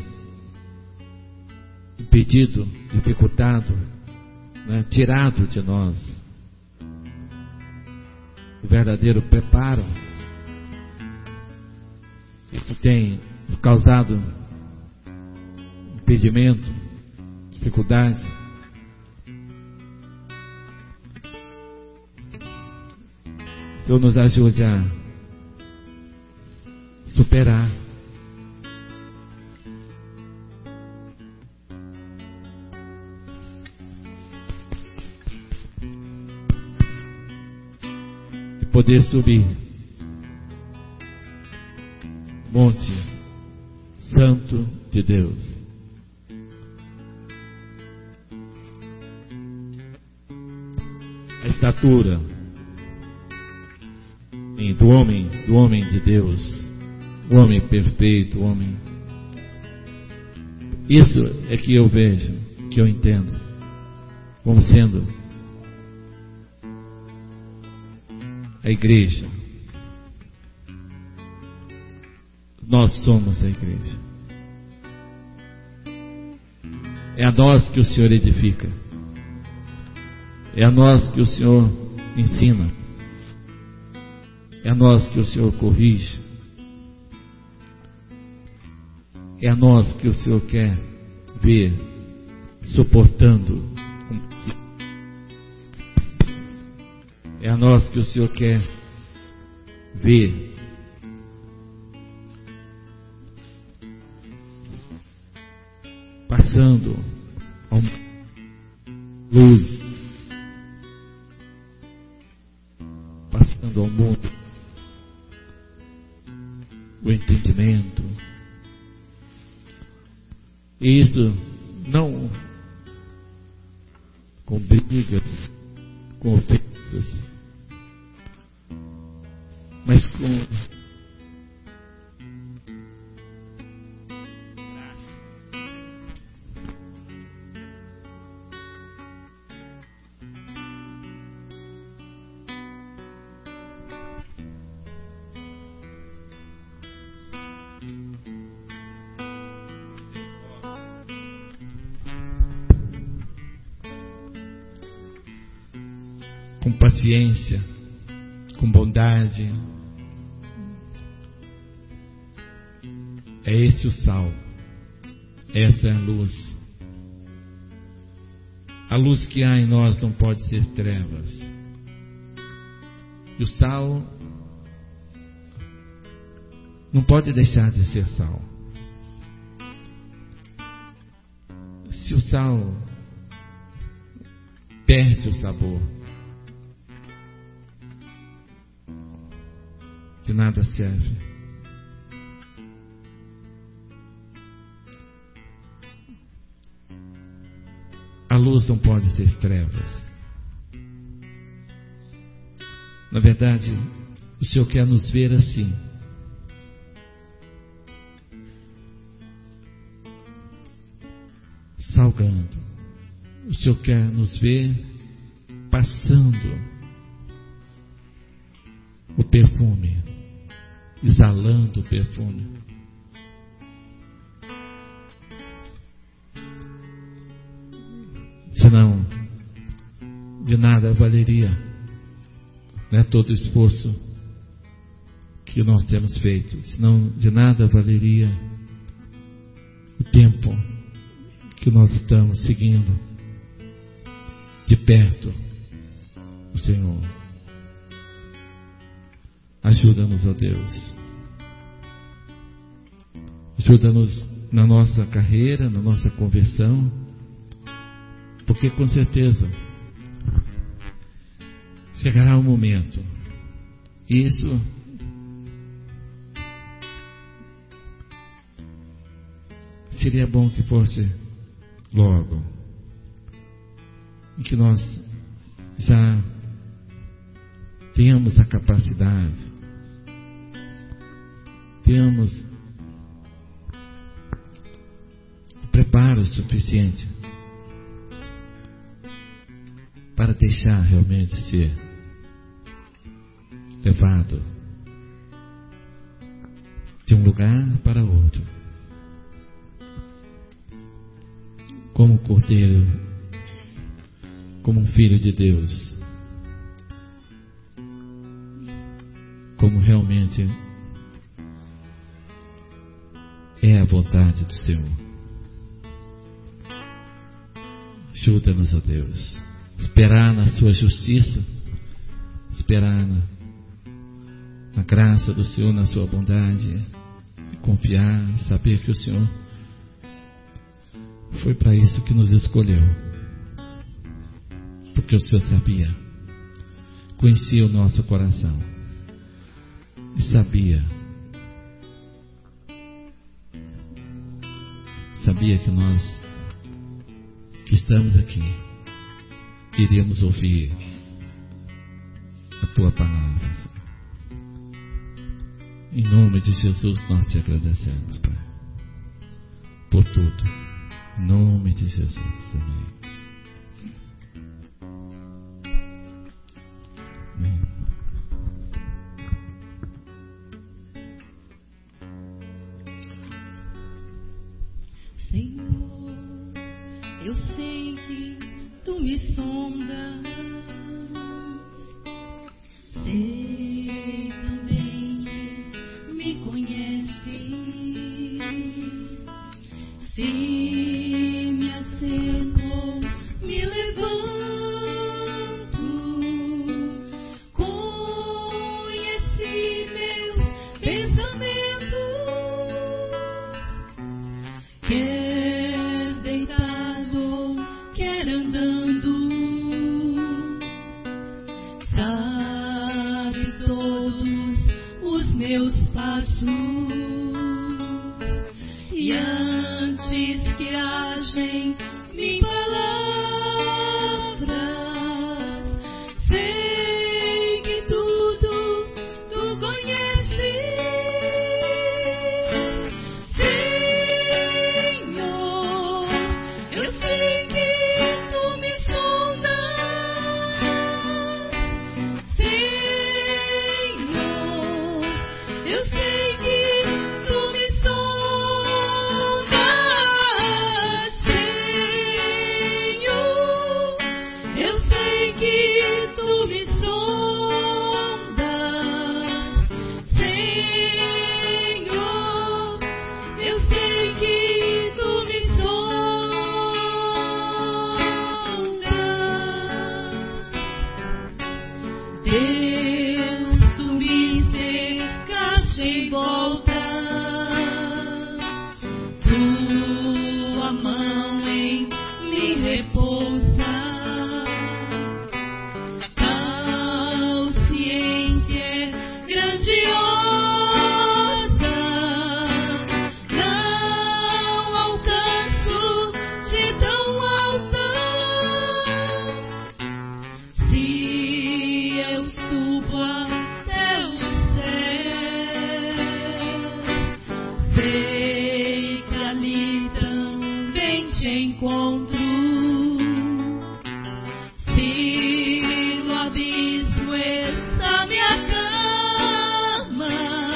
[SPEAKER 1] impedido, dificultado, tirado de nós o verdadeiro preparo. Isso tem causado impedimento, dificuldade. O Senhor nos ajude a superar. E poder subir Monte Santo de Deus. A estatura do homem de Deus, o homem perfeito, o homem. Isso é que eu vejo, que eu entendo como sendo a igreja. Nós somos a igreja. É a nós que o Senhor edifica. É a nós que o Senhor ensina. É a nós que o Senhor corrige. É a nós que o Senhor quer ver suportando. É a nós que o Senhor quer ver passando a luz, passando ao mundo o entendimento. E isso não com brigas, com ofensas, mas com paciência, com bondade. É este o sal, essa é a luz. A luz que há em nós não pode ser trevas. E o sal não pode deixar de ser sal. Se o sal perde o sabor, de nada serve. A luz não pode ser trevas. Na verdade, o Senhor quer nos ver assim. Salgando. O Senhor quer nos ver passando o perfume, exalando o perfume. Senão, de nada valeria, né, todo o esforço que nós temos feito. Senão, de nada valeria o tempo que nós estamos seguindo de perto o Senhor. Ajuda-nos, ó Deus. Ajuda-nos na nossa carreira, na nossa conversão, porque com certeza chegará um momento. Isso seria bom que fosse logo, em que nós já tenhamos a capacidade, tenhamos o preparo suficiente para deixar realmente ser levado de um lugar para outro, como cordeiro, como um filho de Deus, como realmente é a vontade do Senhor. Ajuda-nos, ó Deus, esperar na sua justiça, esperar na graça do Senhor, na sua bondade, e confiar, saber que o Senhor foi para isso que nos escolheu, porque o Senhor sabia, conhecia o nosso coração e sabia que nós que estamos aqui iríamos ouvir a Tua palavra, Senhor. Em nome de Jesus nós te agradecemos, Pai, por tudo. Em nome de Jesus, amém. Amém.
[SPEAKER 9] Senhor, Eu sei que tu me sondas, sei também que me conheces. Se me assento ou me levanto, conheci meus pensamentos. Quer deitado, quer andando, sabe todos os meus passos. E antes que achem mil palavras, sei que tudo tu conheces. Senhor, eu sei que tu me sondas. Senhor, eu sei que tu me sondas. Senhor, eu sei que tu me sondas. Senhor, eu sei que tu me sondas. Deus, tu me cercaste em volta, tua mão em mim repousa. Tal ciência é grandiosa, não alcanço de tão alta. Se eu subo até o céu, sei que ali também te encontro. Se no abismo está minha cama,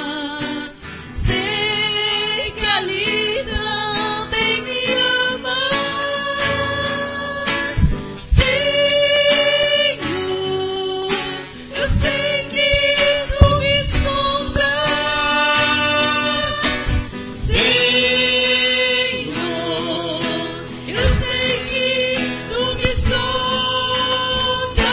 [SPEAKER 9] sei que ali também me amas. Senhor, eu sei que tu me sondas. Senhor, eu sei que tu me sondas.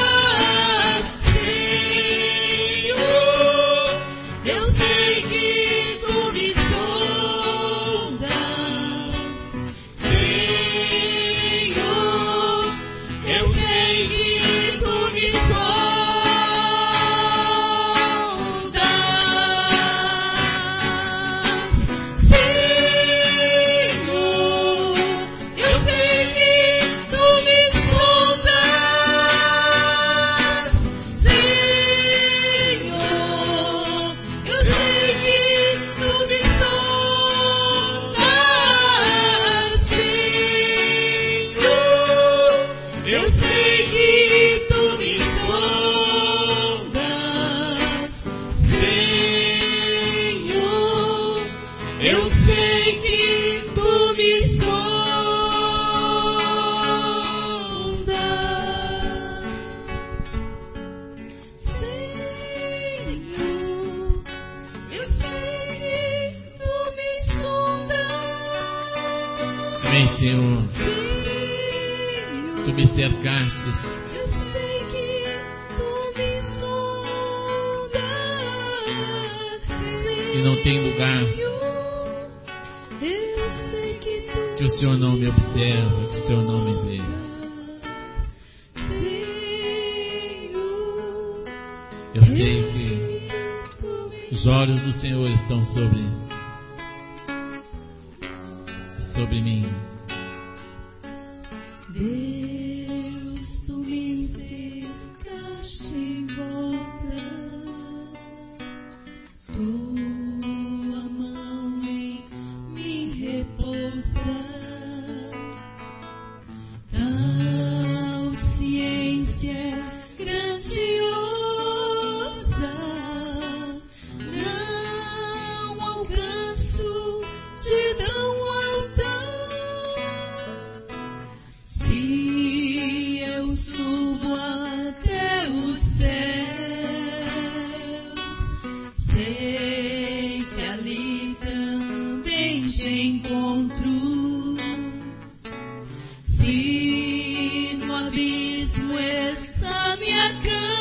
[SPEAKER 9] Senhor, eu sei que tu me sondas. Senhor, eu sei que tu me sondas. Senhor, eu sei que tu me sondas. Senhor, eu sei que tu me sondas. Senhor, eu sei que tu me sondas. Senhor, eu sei que tu me sondas.
[SPEAKER 1] Amém, Senhor. Tu me cercaste
[SPEAKER 9] Eu sei que tu me sondas.
[SPEAKER 1] e não tem lugar
[SPEAKER 9] Eu sei que tu
[SPEAKER 1] que o Senhor não me observa, que o Senhor não me vê. Eu sei que os olhos do Senhor estão sobre mim.
[SPEAKER 9] Deus, tu me cercaste em volta, tua mão em mim repousa. Tal ciência grandiosa, não alcanço de tão alta. sei que ali também te encontro. Se no abismo está minha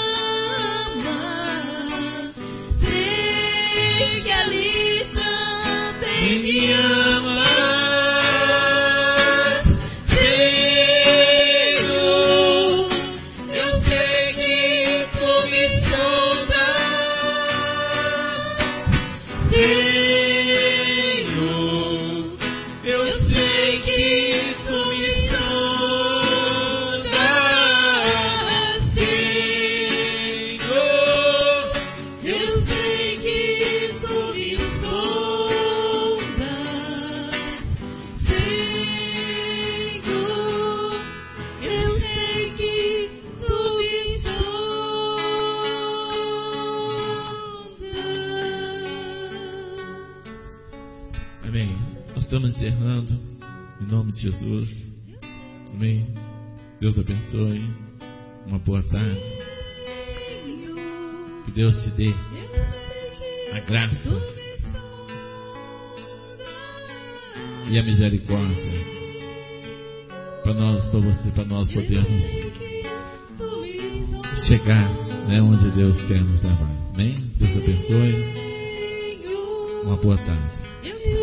[SPEAKER 9] cama, sei que ali também me ama.
[SPEAKER 1] Amém. Nós estamos encerrando em nome de Jesus. Amém. Deus abençoe. Uma boa tarde. Que Deus te dê a graça e a misericórdia para nós podermos chegar, né, onde Deus quer nos levar. Amém. Deus abençoe. Uma boa tarde.